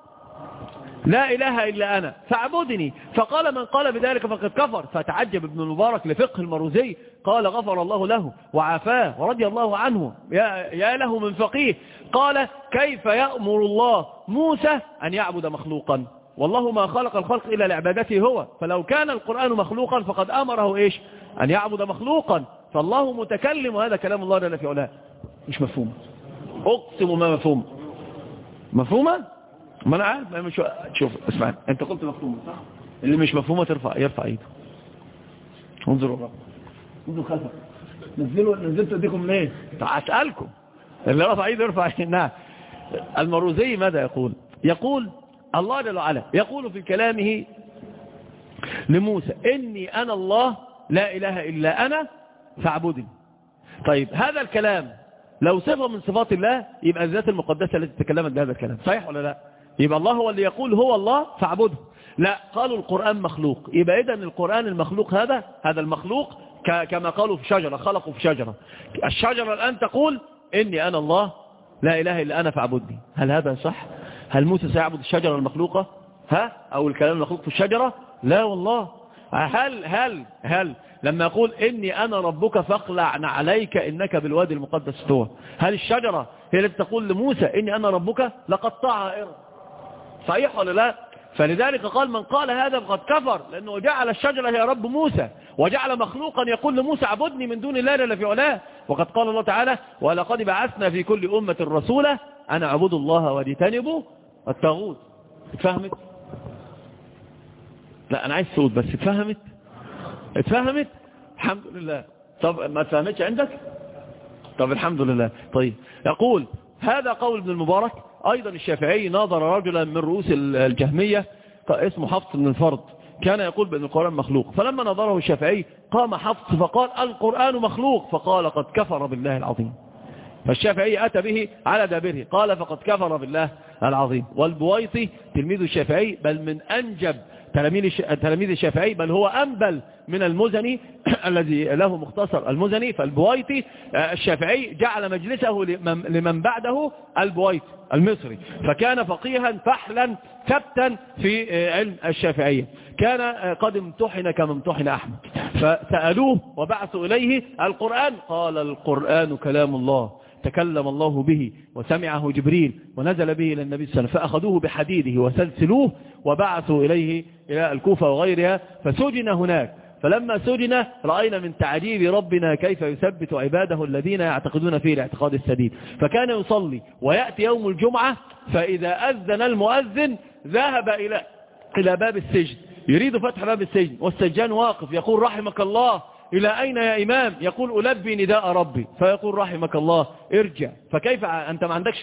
لا إله إلا أنا فاعبدني، فقال من قال بذلك فقد كفر. فتعجب ابن المبارك لفقه المروزي، قال غفر الله له وعافاه ورضي الله عنه، يا, يا له من فقيه. قال كيف يأمر الله موسى أن يعبد مخلوقا؟ والله ما خلق الخلق إلا لعبادته هو، فلو كان القرآن مخلوقا فقد أمره إيش؟ أن يعبد مخلوقا. فالله متكلم، وهذا كلام الله جل في علاه. مش مفهوم، أقسم ما مفهوم. مفهومة؟ ما أنا عارف. مش... شوف اسمعني، أنت قلت مفهومة صح؟ اللي مش مفهومة ترفع يرفع ايده. انظروا الرب، انظروا خلفك، نزلوا نزلت ايديكم ليه؟ أسألكم. اللي رفع ايده يرفع ايده. نعم. المروزي ماذا يقول؟ يقول الله جل وعلا يقول في كلامه لموسى إني أنا الله لا إله إلا أنا فاعبدني. طيب هذا الكلام لو صفة من صفات الله يبقى الذات المقدسة التي تكلمت بهذا الكلام، صحيح ولا لا؟ يبقى الله هو اللي يقول هو الله فاعبده. لا، قالوا القرآن مخلوق، يبقى إذن القرآن المخلوق هذا هذا المخلوق كما قالوا في شجرة، خلقوا في شجرة. الشجرة الآن تقول إني أنا الله لا إله إلا أنا فاعبدني. هل هذا صح؟ هل موسى سيعبد الشجرة المخلوقة؟ ها؟ أو الكلام المخلوق في الشجرة؟ لا والله. هل هل هل لما يقول إني أنا ربك فاخلع عليك إنك بالوادي المقدس طوى، هل الشجرة هي التي تقول لموسى إني أنا ربك؟ لقد طاع إرم، صحيح ولا لا؟ فلذلك قال من قال هذا فقد كفر، لأنه جعل الشجرة هي رب موسى، وجعل مخلوقا يقول لموسى اعبدني من دون الله جل في علاه. وقد قال الله تعالى ولقد بعثنا في كل أمة رسولا أن اعبدوا الله واجتنبوا الطاغوت. اتفهمت؟ لا أنا عايز صوت بس. اتفهمت؟ اتفهمت؟ الحمد لله. طب ما اتفهمتش عندك؟ طب الحمد لله. طيب يقول هذا قول ابن المبارك. أيضا الشافعي ناظر رجلا من رؤوس الجهمية اسمه حفص بن الفرد، كان يقول بأن القرآن مخلوق، فلما نظره الشافعي قام حفص فقال القرآن مخلوق، فقال قد كفر بالله العظيم. فالشافعي أتى به على دابره قال فقد كفر بالله العظيم. والبويطي تلميذ الشافعي بل من أنجب تلاميذ الشافعي، بل هو أنبل من المزني الذي له مختصر المزني. فالبويطي الشافعي جعل مجلسه لمن بعده البويطي المصري، فكان فقيها فحلا ثبتا في علم الشافعية، كان قد امتحن كما امتحن أحمد. فسألوه وبعثوا إليه القرآن، قال القرآن كلام الله تكلم الله به وسمعه جبريل ونزل به إلى النبي صلى الله عليه وسلم، فأخذوه بحديده وسلسلوه وبعثوا إليه إلى الكوفة وغيرها، فسجن هناك. فلما سجن رأينا من تعجيب ربنا كيف يثبت عباده الذين يعتقدون فيه الاعتقاد السديد. فكان يصلي ويأتي يوم الجمعة فإذا أذن المؤذن ذهب إلى إلى باب السجن يريد فتح باب السجن، والسجان واقف يقول رحمك الله إلى أين يا إمام؟ يقول ألبي نداء ربي، فيقول رحمك الله ارجع. فكيف أنت ما عندكش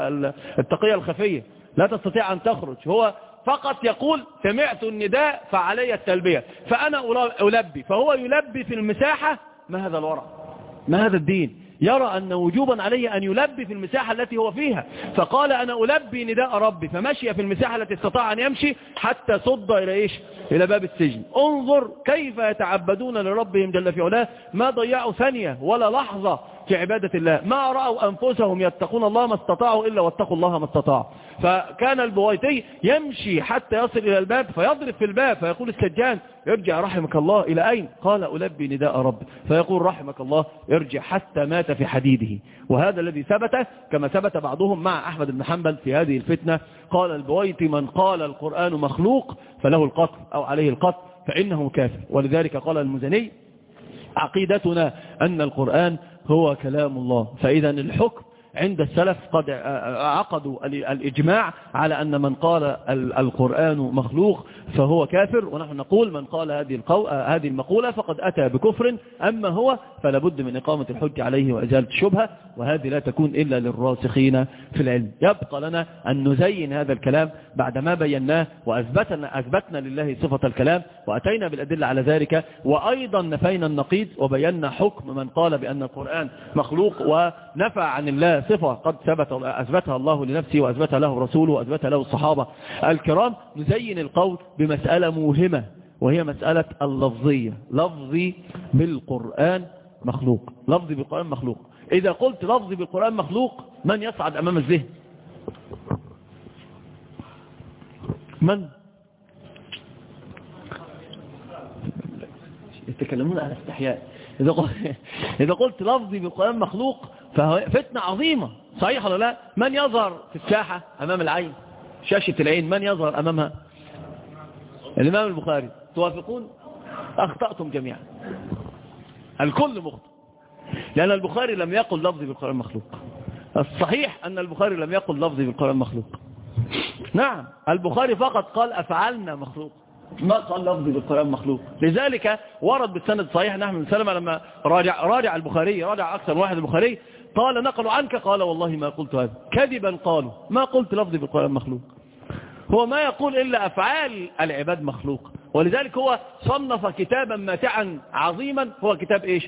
التقية الخفية، لا تستطيع أن تخرج. هو فقط يقول سمعت النداء فعلي التلبية فأنا ألبي، فهو يلبي في المساحة. ما هذا الورع؟ ما هذا الدين؟ يرى أن وجوبا عليه أن يلبي في المساحة التي هو فيها، فقال أنا ألبي نداء ربي، فمشي في المساحة التي استطاع أن يمشي حتى صد إلى إيش؟ إلى باب السجن. انظر كيف يتعبدون لربهم جل في علاه، ما ضيعوا ثانية ولا لحظة في عبادة الله، ما رأوا أنفسهم يتقون الله ما استطاعوا إلا واتقوا الله ما استطاعوا. فكان البويطي يمشي حتى يصل إلى الباب فيضرب في الباب، فيقول السجان ارجع رحمك الله إلى أين؟ قال ألبي نداء رب، فيقول رحمك الله ارجع، حتى مات في حديده. وهذا الذي ثبت كما ثبت بعضهم مع أحمد بن حنبل في هذه الفتنة. قال البويطي من قال القرآن مخلوق فله القتل أو عليه القتل فإنه كافر. ولذلك قال المزني عقيدتنا أن القرآن هو كلام الله. فإذا الحكم عند السلف قد عقدوا الإجماع على أن من قال القرآن مخلوق فهو كافر، ونحن نقول من قال هذه هذه المقولة فقد أتى بكفر، أما هو فلا بد من إقامة الحج عليه وإزالة الشبهة، وهذه لا تكون إلا للراسخين في العلم. يبقى لنا أن نزين هذا الكلام بعدما بيناه وأثبتنا أثبتنا لله صفة الكلام وأتينا بالأدلة على ذلك، وأيضا نفينا النقيض وبينا حكم من قال بأن القرآن مخلوق ونفى عن الله صفة قد ثبت أثبتها الله لنفسه وأثبتها له رسوله وأثبتها له الصحابة الكرام. نزين القول بمسألة مهمة وهي مسألة اللفظية. لفظي بالقرآن مخلوق، لفظي بالقرآن مخلوق. إذا قلت لفظي بالقرآن مخلوق من يصعد أمام الذهن؟ من يتكلمون على استحياء؟ إذا قلت, إذا قلت لفظي بالقرآن مخلوق فهو فتنة عظيمة، صحيح ولا لا؟ من يظهر في الساحة أمام العين، شاشة العين، من يظهر أمامها؟ الإمام البخاري. توافقون؟ أخطأتم جميعا، الكل مخطئ، لأن البخاري لم يقل لفظي بالقرآن مخلوق. الصحيح أن البخاري لم يقل لفظي بالقرآن مخلوق. نعم، البخاري فقط قال أفعالنا مخلوق، ما قال لفظي بالقرآن مخلوق. لذلك ورد بالسند صحيح نحن من سلمة لما راجع, راجع البخاري، راجع أكثر واحد البخاري، قال نقلوا عنك، قال والله ما قلت هذا، كذبا قالوا ما قلت لفظي بالقرآن مخلوق. هو ما يقول إلا أفعال العباد مخلوق. ولذلك هو صنف كتابا ماتعا عظيما، هو كتاب إيش؟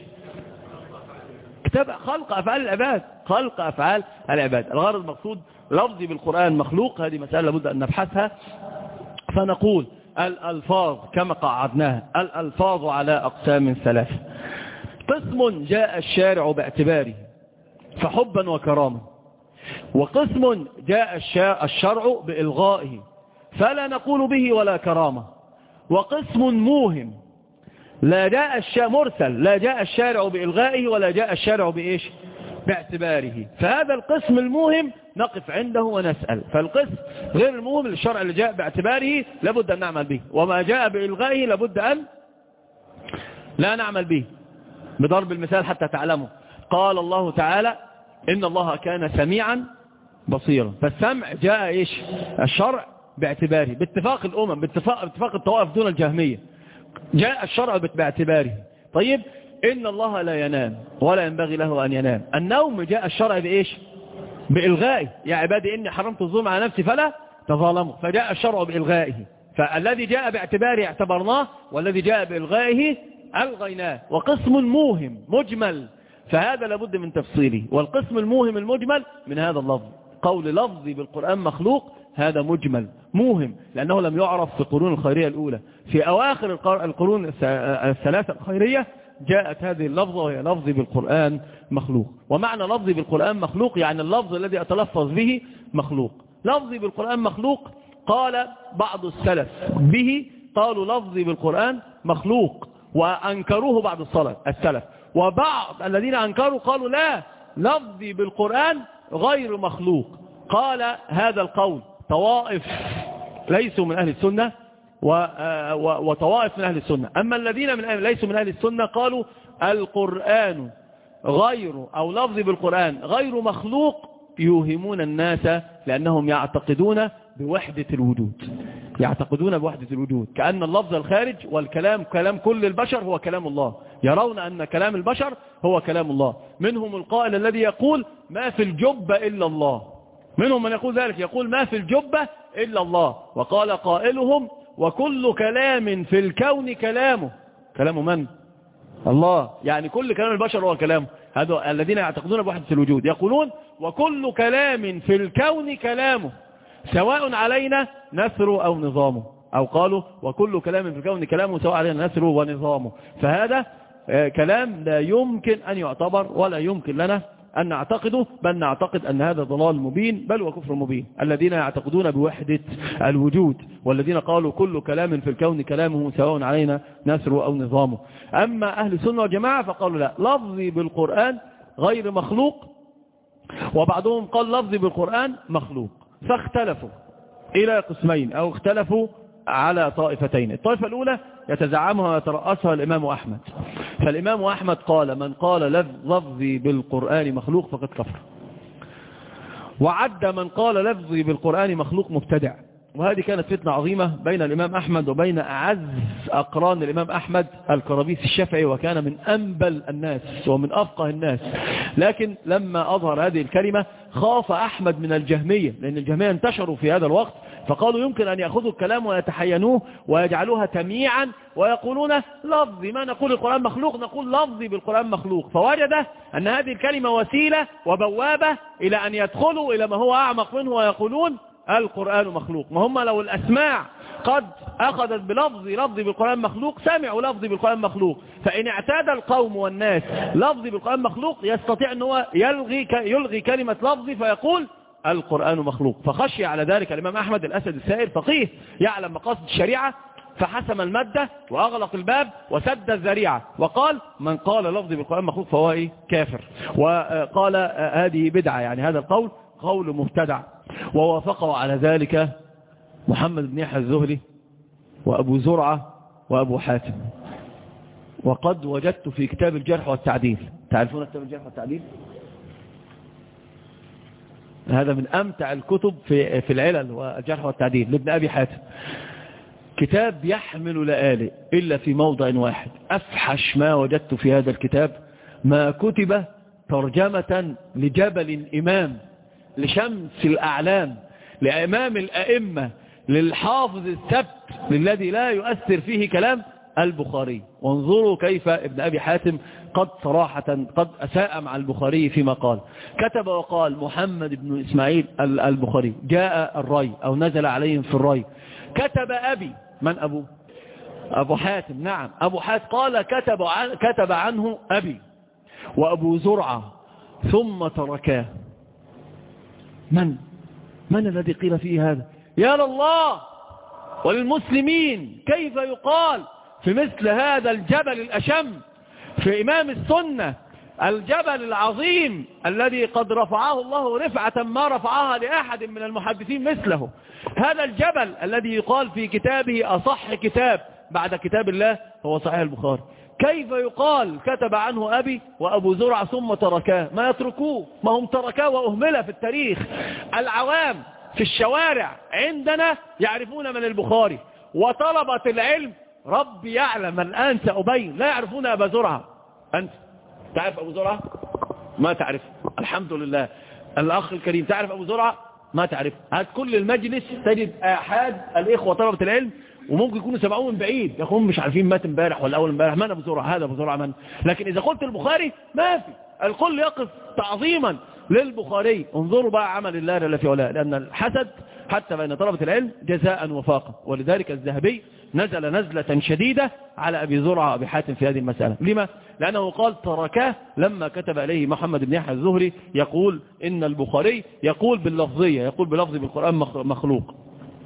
كتاب خلق أفعال العباد، خلق أفعال العباد. الغرض المقصود لفظي بالقرآن مخلوق، هذه مسألة لابد أن نبحثها. فنقول الألفاظ كما قعدناها، الألفاظ على أقسام ثلاثة. قسم جاء الشارع باعتباره فحبا وكرامة، وقسم جاء الشرع بإلغائه فلا نقول به ولا كرامة، وقسم موهم لا جاء الشارع مرسل لا جاء الشارع بإلغائه ولا جاء الشارع بإيش؟ باعتباره. فهذا القسم الموهم نقف عنده ونسأل. فالقسم غير الموهم للشرع اللي جاء باعتباره لابد أن نعمل به، وما جاء بإلغائه لابد أن لا نعمل به. بضرب المثال حتى تعلموا، قال الله تعالى إن الله كان سميعا بصيرا، فالسمع جاء إيش؟ الشرع باعتباره باتفاق الأمم، باتفاق, باتفاق الطوائف دون الجهمية، جاء الشرع باعتباره. طيب إن الله لا ينام ولا ينبغي له أن ينام، النوم جاء الشرع بإيش؟ بإلغائه، يا عبادي إني حرمت الظلم على نفسي فلا تظالموا، فجاء الشرع بإلغائه. فالذي جاء باعتباره اعتبرناه، والذي جاء بإلغائه ألغيناه. وقسم موهم مجمل، فهذا لابد من تفصيله. والقسم الموهم المجمل من هذا اللفظ، قول لفظي بالقرآن مخلوق، هذا مجمل موهم لأنه لم يعرف في القرون الخيرية الأولى. في أواخر القرون الثلاثة الخيرية جاءت هذه اللفظة وهي لفظي بالقرآن مخلوق. ومعنى لفظي بالقرآن مخلوق يعني اللفظ الذي أتلفظ به مخلوق. لفظي بالقرآن مخلوق قال بعض السلف به، قالوا لفظي بالقرآن مخلوق وأنكروه بعض السلف، وبعض الذين أنكروا قالوا لا، لفظي بالقرآن غير مخلوق. قال هذا القول طوائف ليسوا من أهل السنة وطوائف من أهل السنة. أما الذين من أهل ليسوا من أهل السنة قالوا القرآن غير أو لفظي بالقرآن غير مخلوق، يوهمون الناس لأنهم يعتقدون بوحدة الوجود، يعتقدون بوحدة الوجود، كأن اللفظ الخارج والكلام كلام كل البشر هو كلام الله، يرون أن كلام البشر هو كلام الله. منهم القائل الذي يقول ما في الجبة إلا الله، منهم من يقول ذلك، يقول ما في الجبة إلا الله. وقال قائلهم وكل كلام في الكون كلامه، كلام من؟ الله، يعني كل كلام البشر هو كلامه. هذا الذين يعتقدون بوحدة الوجود يقولون وكل كلام في الكون كلامه سواء علينا نثر أو نظامه، أو قالوا وكل كلام في الكون كلامه سواء علينا نثر ونظامه. فهذا كلام لا يمكن أن يعتبر ولا يمكن لنا أن نعتقده، بل نعتقد أن هذا ضلال مبين بل وكفر مبين. الذين يعتقدون بوحدة الوجود والذين قالوا كل كلام في الكون كلامه سواء علينا نثر أو نظامه. أما أهل السنة والجماعة فقالوا لا، لفظي بالقرآن غير مخلوق، وبعضهم قال لفظي بالقرآن مخلوق. فاختلفوا إلى قسمين أو اختلفوا على طائفتين. الطائفة الأولى يتزعمها ويترأسها الإمام أحمد، فالإمام أحمد قال من قال لفظي بالقرآن مخلوق فقد كفر. وعد من قال لفظي بالقرآن مخلوق مبتدع. وهذه كانت فتنة عظيمة بين الإمام أحمد وبين أعز أقران الإمام أحمد الكرابيس الشافعي، وكان من أنبل الناس ومن أفقه الناس. لكن لما أظهر هذه الكلمة خاف أحمد من الجهمية، لأن الجهمية انتشروا في هذا الوقت، فقالوا يمكن أن يأخذوا الكلام ويتحينوه ويجعلوها تمييعا ويقولون لفظي، ما نقول القرآن مخلوق نقول لفظي بالقرآن مخلوق. فوجد أن هذه الكلمة وسيلة وبوابة إلى أن يدخلوا إلى ما هو أعمق منه ويقولون القرآن مخلوق. ما هم لو الأسماع قد أخذت بلفظي لفظي بالقرآن مخلوق سمعوا لفظي بالقرآن مخلوق، فإن اعتاد القوم والناس لفظي بالقرآن مخلوق يستطيع أن هو يلغي, يلغي كلمة لفظي فيقول القرآن مخلوق. فخشي على ذلك الإمام أحمد الأسد السائر فقيه يعلم مقاصد الشريعة، فحسم المادة وأغلق الباب وسد الذريعة وقال من قال لفظي بالقرآن مخلوق فهو إيه؟ كافر. وقال هذه بدعة، يعني هذا القول قول مبتدع. ووافقوا على ذلك محمد بن يحيى الزهري وأبو زرعة وأبو حاتم. وقد وجدت في كتاب الجرح والتعديل، تعرفون كتاب الجرح والتعديل؟ هذا من أمتع الكتب في في العلل والجرح والتعديل لابن أبي حاتم، كتاب يحمل لآلئ إلا في موضع واحد. أفحش ما وجدت في هذا الكتاب ما كتب ترجمة لجبل إمام، لشمس الأعلام، لإمام الأئمة، للحافظ الثبت الذي لا يؤثر فيه كلام، البخاري. وانظروا كيف ابن أبي حاتم قد صراحة قد أساء مع البخاري فيما قال. كتب وقال محمد بن إسماعيل البخاري جاء الري أو نزل عليهم في الري. كتب أبي، من أبو؟ أبو حاتم، نعم أبو حاتم قال كتب, عن كتب عنه أبي وأبو زرعة ثم تركاه. من من الذي قيل فيه هذا؟ يا لله وللمسلمين، كيف يقال في مثل هذا الجبل الأشم، في إمام السنة، الجبل العظيم الذي قد رفعه الله رفعة ما رفعها لأحد من المحدثين مثله، هذا الجبل الذي يقال في كتابه أصح كتاب بعد كتاب الله هو صحيح البخاري، كيف يقال كتب عنه أبي وأبو زرع ثم تركاه؟ ما يتركوه، ما هم تركاه وأهمله في التاريخ. العوام في الشوارع عندنا يعرفون من البخاري، وطلبة العلم ربي يعلم الآن سأبين لا يعرفون أبا زرعة. أنت تعرف أبو زرعة؟ ما تعرف، الحمد لله. الأخ الكريم تعرف أبو زرعة؟ ما تعرف. هات كل المجلس تجد أحد الإخوة طلبة العلم وممكن يكونوا سمعوه من بعيد يقولون مش عارفين مات امبارح ولا أول امبارح، من أبو زرعة؟ هذا أبو زرعة من؟ لكن إذا قلت البخاري ما في، الكل يقف تعظيما للبخاري. انظروا بقى عمل الله جل في علاه، لأن الحسد حتى بين طلبة العلم جزاء وفاقا. ولذلك الذهبي نزل نزلة شديدة على أبي زرعة وأبي حاتم في هذه المسألة. لما؟ لأنه قال تركاه لما كتب عليه محمد بن يحيى الزهري يقول إن البخاري يقول باللفظية، يقول بلفظ بالقرآن مخلوق،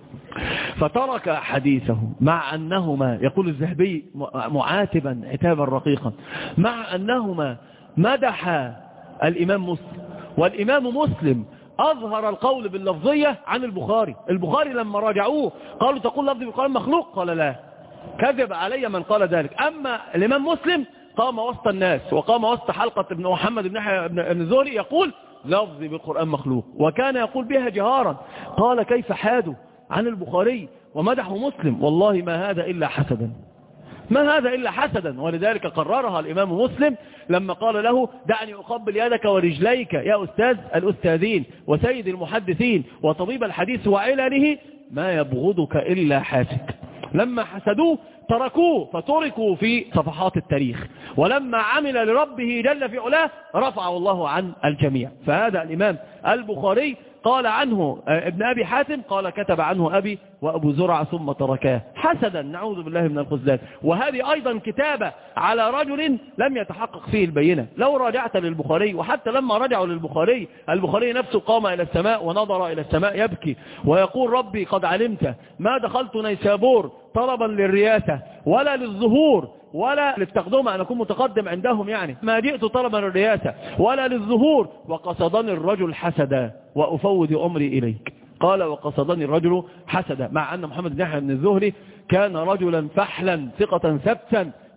فترك حديثه مع أنهما، يقول الذهبي معاتبا عتابا رقيقا، مع أنهما مدح الإمام مسلم، والإمام مسلم أظهر القول باللفظية عن البخاري. البخاري لما راجعوه قالوا تقول لفظي بالقرآن مخلوق، قال لا، كذب علي من قال ذلك. أما الإمام مسلم قام وسط الناس وقام وسط حلقة ابن محمد بن يحيى بن الزهري يقول لفظي بالقرآن مخلوق، وكان يقول بها جهارا. قال كيف حادوا عن البخاري ومدحوا مسلم؟ والله ما هذا إلا حسدا، ما هذا إلا حسدا. ولذلك قررها الإمام مسلم لما قال له دعني أقبل يدك ورجليك يا أستاذ الأستاذين وسيد المحدثين وطبيب الحديث وعلله، ما يبغضك إلا حاسد. لما حسدوه تركوه فتركوا في صفحات التاريخ، ولما عمل لربه جل في علاه رفعه الله عن الجميع. فهذا الإمام البخاري قال عنه ابن أبي حاتم قال كتب عنه أبي وأبو زرع ثم تركاه حسدا، نعوذ بالله من الخذلان. وهذه أيضا كتابة على رجل لم يتحقق فيه البينة. لو راجعت للبخاري، وحتى لما رجعوا للبخاري البخاري نفسه قام إلى السماء ونظر إلى السماء يبكي ويقول ربي قد علمت ما دخلت نيسابور طلبا للرياسة ولا للظهور ولا للتقدم أن أكون متقدم عندهم، يعني ما جئت طلبا للرياسة ولا للظهور، وقصدني الرجل حسدا وأفوض أمري إليك. قال وقصدني الرجل حسدا، مع أن محمد بن يحيى بن الزهري كان رجلا فحلا ثقة ثبتا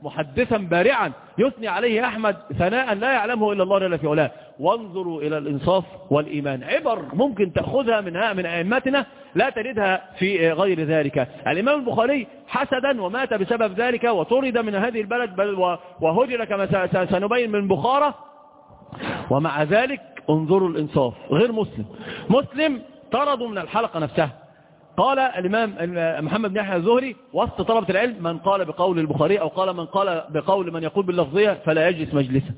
محدثا بارعا يثني عليه أحمد ثناء لا يعلمه إلا الله جل في علاه. وانظروا إلى الإنصاف والإيمان، عبر ممكن تأخذها من من أئمتنا لا تجدها في غير ذلك. الإمام البخاري حسدا ومات بسبب ذلك وطرد من هذه البلد بل وهجر كما سنبين من بخارى، ومع ذلك انظروا الإنصاف. غير مسلم، مسلم طردوا من الحلقة نفسها. قال الإمام محمد بن يحيى الزهري وسط طلبة العلم: من قال بقول البخاري أو قال من قال بقول من يقول باللفظية فلا يجلس مجلسا.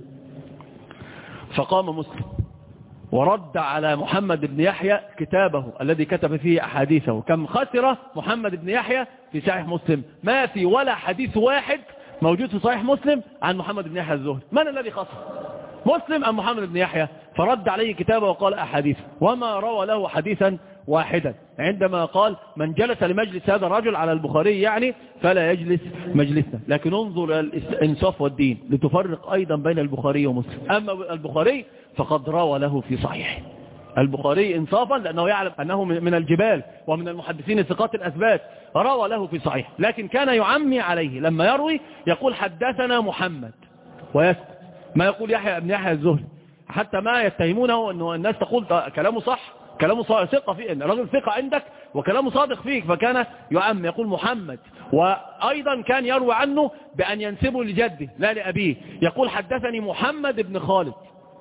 فقام مسلم ورد على محمد بن يحيى كتابه الذي كتب فيه أحاديثه. كم خسر محمد بن يحيى في صحيح مسلم؟ ما في ولا حديث واحد موجود في صحيح مسلم عن محمد بن يحيى الزهري. من الذي خسر، مسلم أم محمد بن يحيى؟ فرد عليه كتابه وقال أحاديث، وما روى له حديثا واحدا، عندما قال: من جلس لمجلس هذا الرجل على البخاري يعني فلا يجلس مجلسنا. لكن انظر إلى الإنصاف والدين لتفرق أيضا بين البخاري ومسلم. أما البخاري فقد روى له في صحيح البخاري إنصافا، لأنه يعلم أنه من الجبال ومن المحدثين الثقات الأثبات، روى له في صحيح. لكن كان يعمي عليه لما يروي يقول: حدثنا محمد ويسكت، ما يقول يحيى بن يحيى الزهري، حتى ما يتهمونه أنه الناس تقول كلامه صح، كلامه ثقة فيه، ان الرجل ثقة عندك وكلامه صادق فيك، فكان يعم يقول محمد. وأيضا كان يروي عنه بأن ينسبه لجده لا لأبيه، يقول: حدثني محمد بن خالد،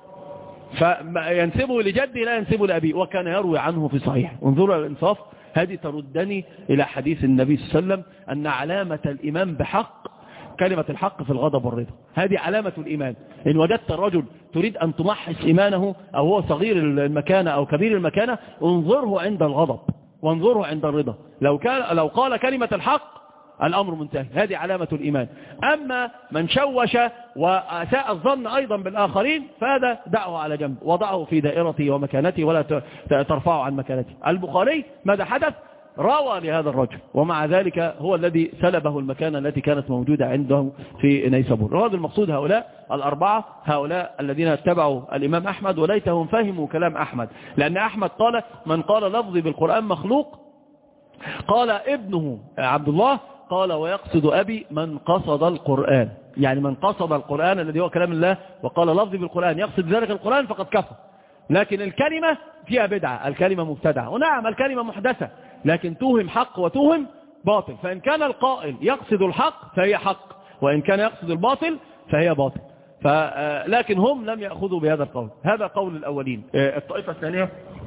فينسبه لجده لا ينسبه لأبيه، وكان يروي عنه في صحيح. انظروا الإنصاف. هذه تردني إلى حديث النبي صلى الله عليه وسلم أن علامة الإيمان بحق كلمة الحق في الغضب والرضا. هذه علامة الإيمان. إن وجدت الرجل تريد أن تمحص إيمانه أو هو صغير المكانة أو كبير المكانة، انظره عند الغضب وانظره عند الرضا. لو كان لو قال كلمة الحق الأمر منتهي. هذه علامة الإيمان. أما من شوش وأساء الظن أيضا بالآخرين فهذا دعه على جنب، وضعه في دائرته ومكانته ولا ترفعه عن مكانته. البخاري ماذا حدث؟ روى لهذا الرجل، ومع ذلك هو الذي سلبه المكانة التي كانت موجودة عنده في نيسابور. هذا المقصود. هؤلاء الأربعة هؤلاء الذين اتبعوا الإمام أحمد وليتهم فهموا كلام أحمد، لأن أحمد قال: من قال لفظي بالقرآن مخلوق. قال ابنه عبد الله قال: ويقصد أبي من قصد القرآن، يعني من قصد القرآن الذي هو كلام الله وقال لفظي بالقرآن يقصد ذلك القرآن فقد كفر. لكن الكلمة فيها بدعة، الكلمة مبتدعة، ونعم الكلمة محدثة، لكن توهم حق وتوهم باطل. فإن كان القائل يقصد الحق فهي حق، وإن كان يقصد الباطل فهي باطل. لكن هم لم يأخذوا بهذا القول. هذا قول الأولين. الطائفة الثانية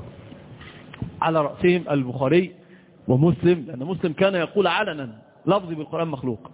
على رأسهم البخاري ومسلم، لأن مسلم كان يقول علنا لفظي بالقرآن مخلوق،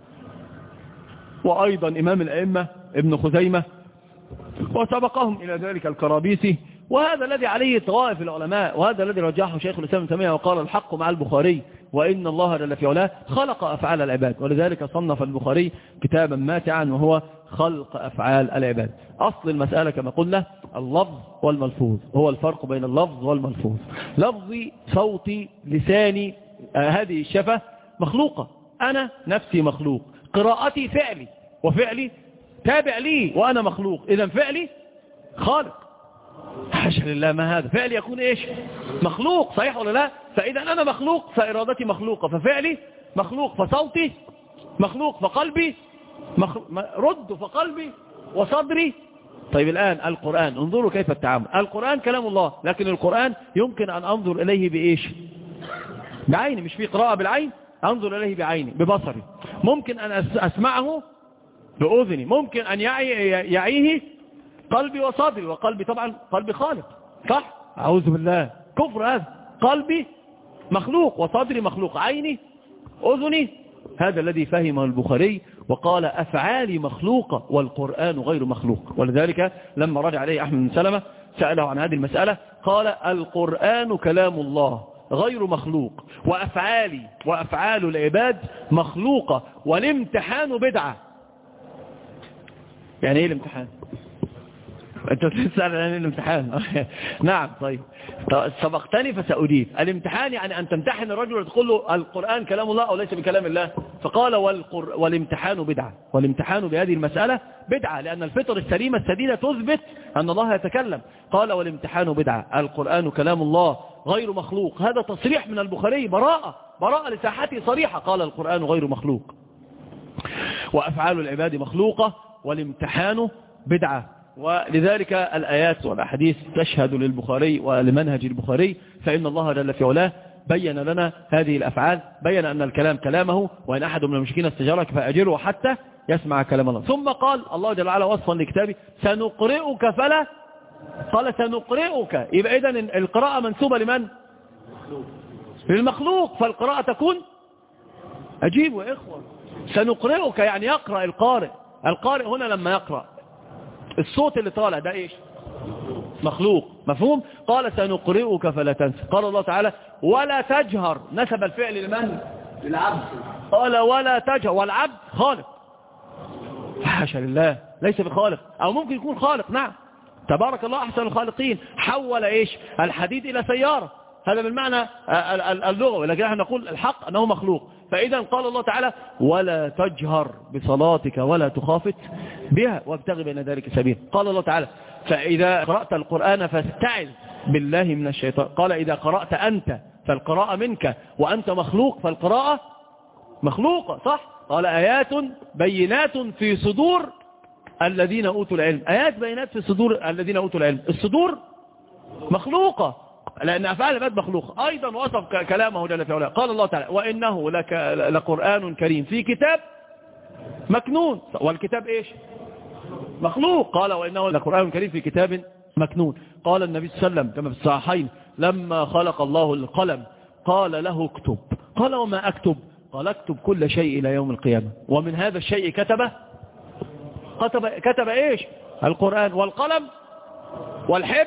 وأيضا إمام الأئمة ابن خزيمة، وسبقهم إلى ذلك الكرابيسي. وهذا الذي عليه طوائف العلماء، وهذا الذي رجحه شيخ الإسلام ابن تيمية وقال: الحق مع البخاري، وإن الله جل في علاه خلق أفعال العباد. ولذلك صنف البخاري كتابا ماتعا وهو خلق أفعال العباد. أصل المسألة كما قلنا اللفظ والملفوظ، هو الفرق بين اللفظ والملفوظ. لفظي صوتي لساني آه هذه الشفة مخلوقة، أنا نفسي مخلوق. قراءتي فعلي، وفعلي تابع لي وأنا مخلوق، إذا فعلي خالق. حاشا لله، ما هذا فعلي يكون إيش؟ مخلوق، صحيح ولا لا؟ فإذا أنا مخلوق فإرادتي مخلوقة، ففعلي مخلوق، فصوتي مخلوق، فقلبي مخلوق. رد فقلبي وصدري. طيب الآن القرآن، انظروا كيف التعامل. القرآن كلام الله، لكن القرآن يمكن أن أنظر إليه بإيش؟ بعيني، مش في قراءة بالعين، أنظر إليه بعيني ببصري. ممكن أن أسمعه بأذني، ممكن أن يعي يعيه قلبي وصدري، وقلبي طبعا قلبي خالق، صح؟ أعوذ بالله، كفر هذا. قلبي مخلوق وصدري مخلوق، عيني أذني. هذا الذي فهمه البخاري وقال: أفعالي مخلوقة والقرآن غير مخلوق. ولذلك لما رجع عليه أحمد بن سلمة سأله عن هذه المسألة قال: القرآن كلام الله غير مخلوق، وأفعالي وأفعال العباد مخلوقة، والامتحان بدعة. يعني ايه الامتحان؟ انت تسأل عن الامتحان. نعم. طيب سبقتني فسأجيب. الامتحان يعني أن تمتحن الرجل وتقول له القرآن كلام الله أو ليس بكلام الله. فقال: والقر... والامتحان بدعة. والامتحان بهذه المسألة بدعة، لأن الفطر السليمة السديدة تثبت أن الله يتكلم. قال: والامتحان بدعة، القرآن كلام الله غير مخلوق. هذا تصريح من البخاري، براءة براءة لساحته صريحة. قال: القرآن غير مخلوق. وأفعال العباد مخلوقة والامتحان بدعة. ولذلك الآيات والأحاديث تشهد للبخاري ولمنهج البخاري، فإن الله جل في علاه بين لنا هذه الأفعال، بين أن الكلام كلامه، وإن أحد من المشركين استجارك فأجره حتى يسمع كلام الله. ثم قال الله جل وعلا وصفا لكتابه سنقرئك فلا، قال سنقرئك، يبقى إذن القراءة منسوبة لمن؟ للمخلوق، فالقراءة تكون أجيبوا يا إخوة. سنقرئك يعني يقرأ القارئ، القارئ هنا لما يقرأ الصوت اللي طالع ده إيش؟ مخلوق، مفهوم؟ قال سنقرئك فلا تنسى. قال الله تعالى ولا تجهر، نسب الفعل لمن؟ للعبد. قال ولا تجهر، والعبد خالق، حاشا لله، ليس بخالق، أو ممكن يكون خالق، نعم، تبارك الله أحسن الخالقين. حول إيش؟ الحديد إلى سيارة، هذا من معنى اللغة، ولكن نحن نقول الحق أنه مخلوق. فإذا قال الله تعالى ولا تجهر بصلاتك ولا تخافت بها وابتغي بين ذلك سبيل. قال الله تعالى فإذا قرأت القرآن فاستعذ بالله من الشيطان. قال إذا قرأت أنت فالقراءة منك، وأنت مخلوق فالقراءة مخلوقة، صح؟ قال آيات بينات في صدور الذين أوتوا العلم. آيات بينات في صدور الذين أوتوا العلم، الصدور مخلوقة لأن أفعال العباد مخلوقة. أيضا وصف كلامه جل في علاه، قال الله تعالى وإنه لك لقرآن كريم في كتاب مكنون، والكتاب إيش؟ مخلوق. قال وإنه لقرآن كريم في كتاب مكنون. قال النبي صلى الله عليه وسلم كما في الصحيحين لما خلق الله القلم قال له اكتب، قال وما أكتب؟ قال اكتب كل شيء إلى يوم القيامة، ومن هذا الشيء كتب كتب, كتب إيش؟ القرآن والقلم والحبر.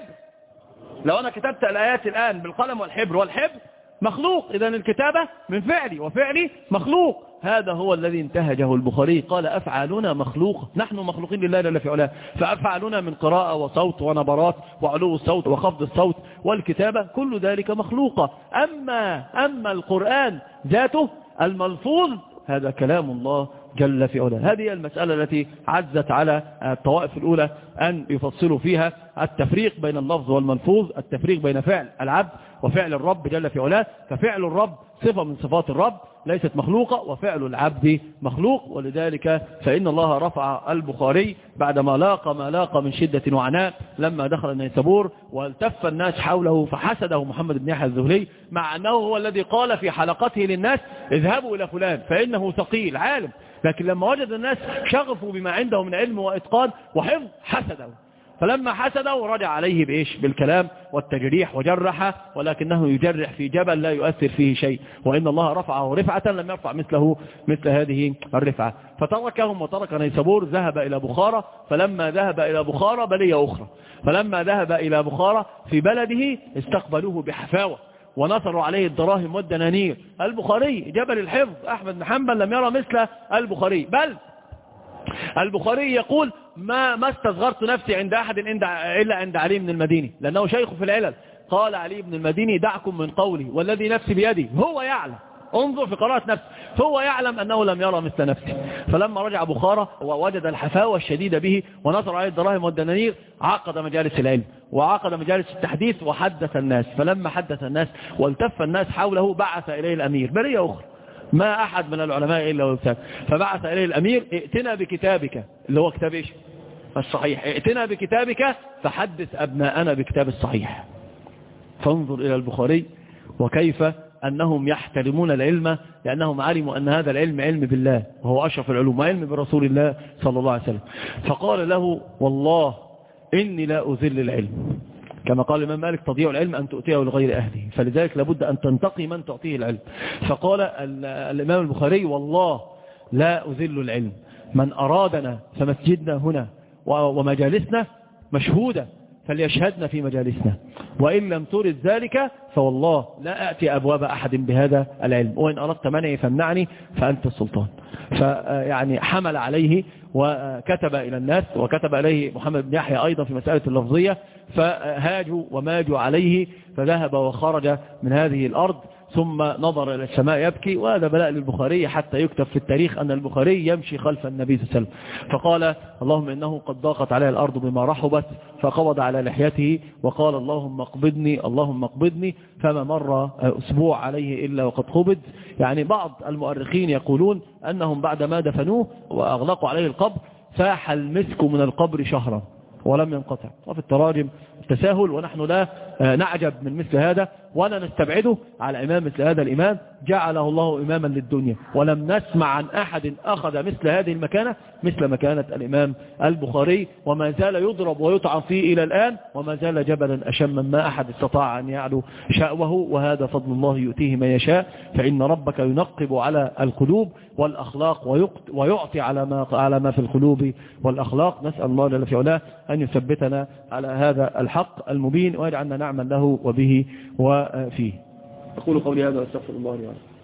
لو أنا كتبت الآيات الآن بالقلم والحبر، والحبر مخلوق، إذن الكتابة من فعلي وفعلي مخلوق. هذا هو الذي انتهجه البخاري، قال أفعالنا مخلوقة، نحن مخلوقين لله جل في علاه، فأفعالنا من قراءة وصوت ونبرات وعلو الصوت وخفض الصوت والكتابة كل ذلك مخلوقة. أما, أما القرآن ذاته الملفوظ هذا كلام الله جل في علاه. هذه المسألة التي عزت على الطوائف الأولى أن يفصلوا فيها التفريق بين اللفظ والملفوظ، التفريق بين فعل العبد وفعل الرب جل في علاه. ففعل الرب صفة من صفات الرب ليست مخلوقة، وفعل العبد مخلوق. ولذلك فإن الله رفع البخاري بعدما لاقى ما لاقى من شدة وعناء لما دخل النيسابور والتف الناس حوله فحسده محمد بن يحيى الزهري، مع أنه هو الذي قال في حلقته للناس اذهبوا إلى فلان فإنه ثقيل عالم، لكن لما وجد الناس شغفوا بما عنده من علم وإتقان وحفظ حسده، فلما حسده رجع عليه بإيش؟ بالكلام والتجريح وجرح، ولكنه يجرح في جبل لا يؤثر فيه شيء، وإن الله رفعه رفعة لم يرفع مثله مثل هذه الرفعة. فتركهم وترك نيسابور، ذهب إلى بخارى، فلما ذهب إلى بخارى بلية أخرى، فلما ذهب إلى بخارى في بلده استقبلوه بحفاوة ونصروا عليه الدراهم والدنانير. البخاري جبل الحفظ، أحمد بن حنبل لم يرى مثل البخاري، بل البخاري يقول ما ما استصغرت نفسي عند أحد إلا عند علي بن المديني، لأنه شيخ في العلل. قال علي بن المديني دعكم من قولي والذي نفسي بيدي، هو يعلم، انظر في قراءة نفسه، هو يعلم أنه لم يرى مثل نفسه. فلما رجع بخارى ووجد الحفاوة الشديدة به ونصر عليه الدراهم والدنانير، عقد مجالس العلم وعقد مجالس التحديث وحدث الناس. فلما حدث الناس والتف الناس حوله بعث إليه الأمير، برية أخرى ما أحد من العلماء إلا ويكتب، فبعث إليه الأمير ائتنا بكتابك، اللي هو كتاب إيش؟ الصحيح، ائتنا بكتابك فحدث أبناءنا بكتاب الصحيح. فانظر إلى البخاري وكيف أنهم يحترمون العلم، لأنهم علموا أن هذا العلم علم بالله وهو أشرف العلوم، وعلم برسول الله صلى الله عليه وسلم. فقال له والله إني لا أذل العلم، كما قال الإمام مالك تضيع العلم أن تؤتيه لغير أهله، فلذلك لابد أن تنتقي من تعطيه العلم. فقال الإمام البخاري والله لا أذل العلم، من أرادنا فمسجدنا هنا ومجالسنا مشهودة فليشهدنا في مجالسنا، وإن لم ترد ذلك فوالله لا أأتي أبواب أحد بهذا العلم، وإن أردت منعي فامنعني فأنت السلطان. فيعني حمل عليه وكتب إلى الناس، وكتب إليه محمد بن يحيى أيضا في مسألة اللفظية، فهاجوا وماجوا عليه، فذهب وخرج من هذه الأرض. ثم نظر إلى السماء يبكي، وهذا بلاء للبخاري حتى يكتب في التاريخ أن البخاري يمشي خلف النبي صلى الله عليه وسلم. فقال اللهم إنه قد ضاقت عليه الأرض بما رحبت، فقبض على لحيته وقال اللهم اقبضني اللهم اقبضني، فما مر أسبوع عليه إلا وقد قبض. يعني بعض المؤرخين يقولون أنهم بعدما دفنوه وأغلقوا عليه القبر فاح المسك من القبر شهرا ولم ينقطع. وفي التراجم التساهل، ونحن لا نعجب من مثل هذا ولا نستبعده على إمام مثل هذا الإمام جعله الله إماما للدنيا، ولم نسمع عن أحد أخذ مثل هذه المكانة مثل مكانة الإمام البخاري، وما زال يضرب ويطعن فيه إلى الآن، وما زال جبلا أشما ما أحد استطاع أن يعلو شأوه، وهذا فضل الله يؤتيه من يشاء، فإن ربك ينقب على القلوب والأخلاق ويعطي على ما على ما في القلوب والأخلاق. نسأل الله جل في علاه أن يثبتنا على هذا الحق المبين ويجعلنا نعمل له وبه وفيه. أقول قولي هذا واستغفر الله لي ولكم.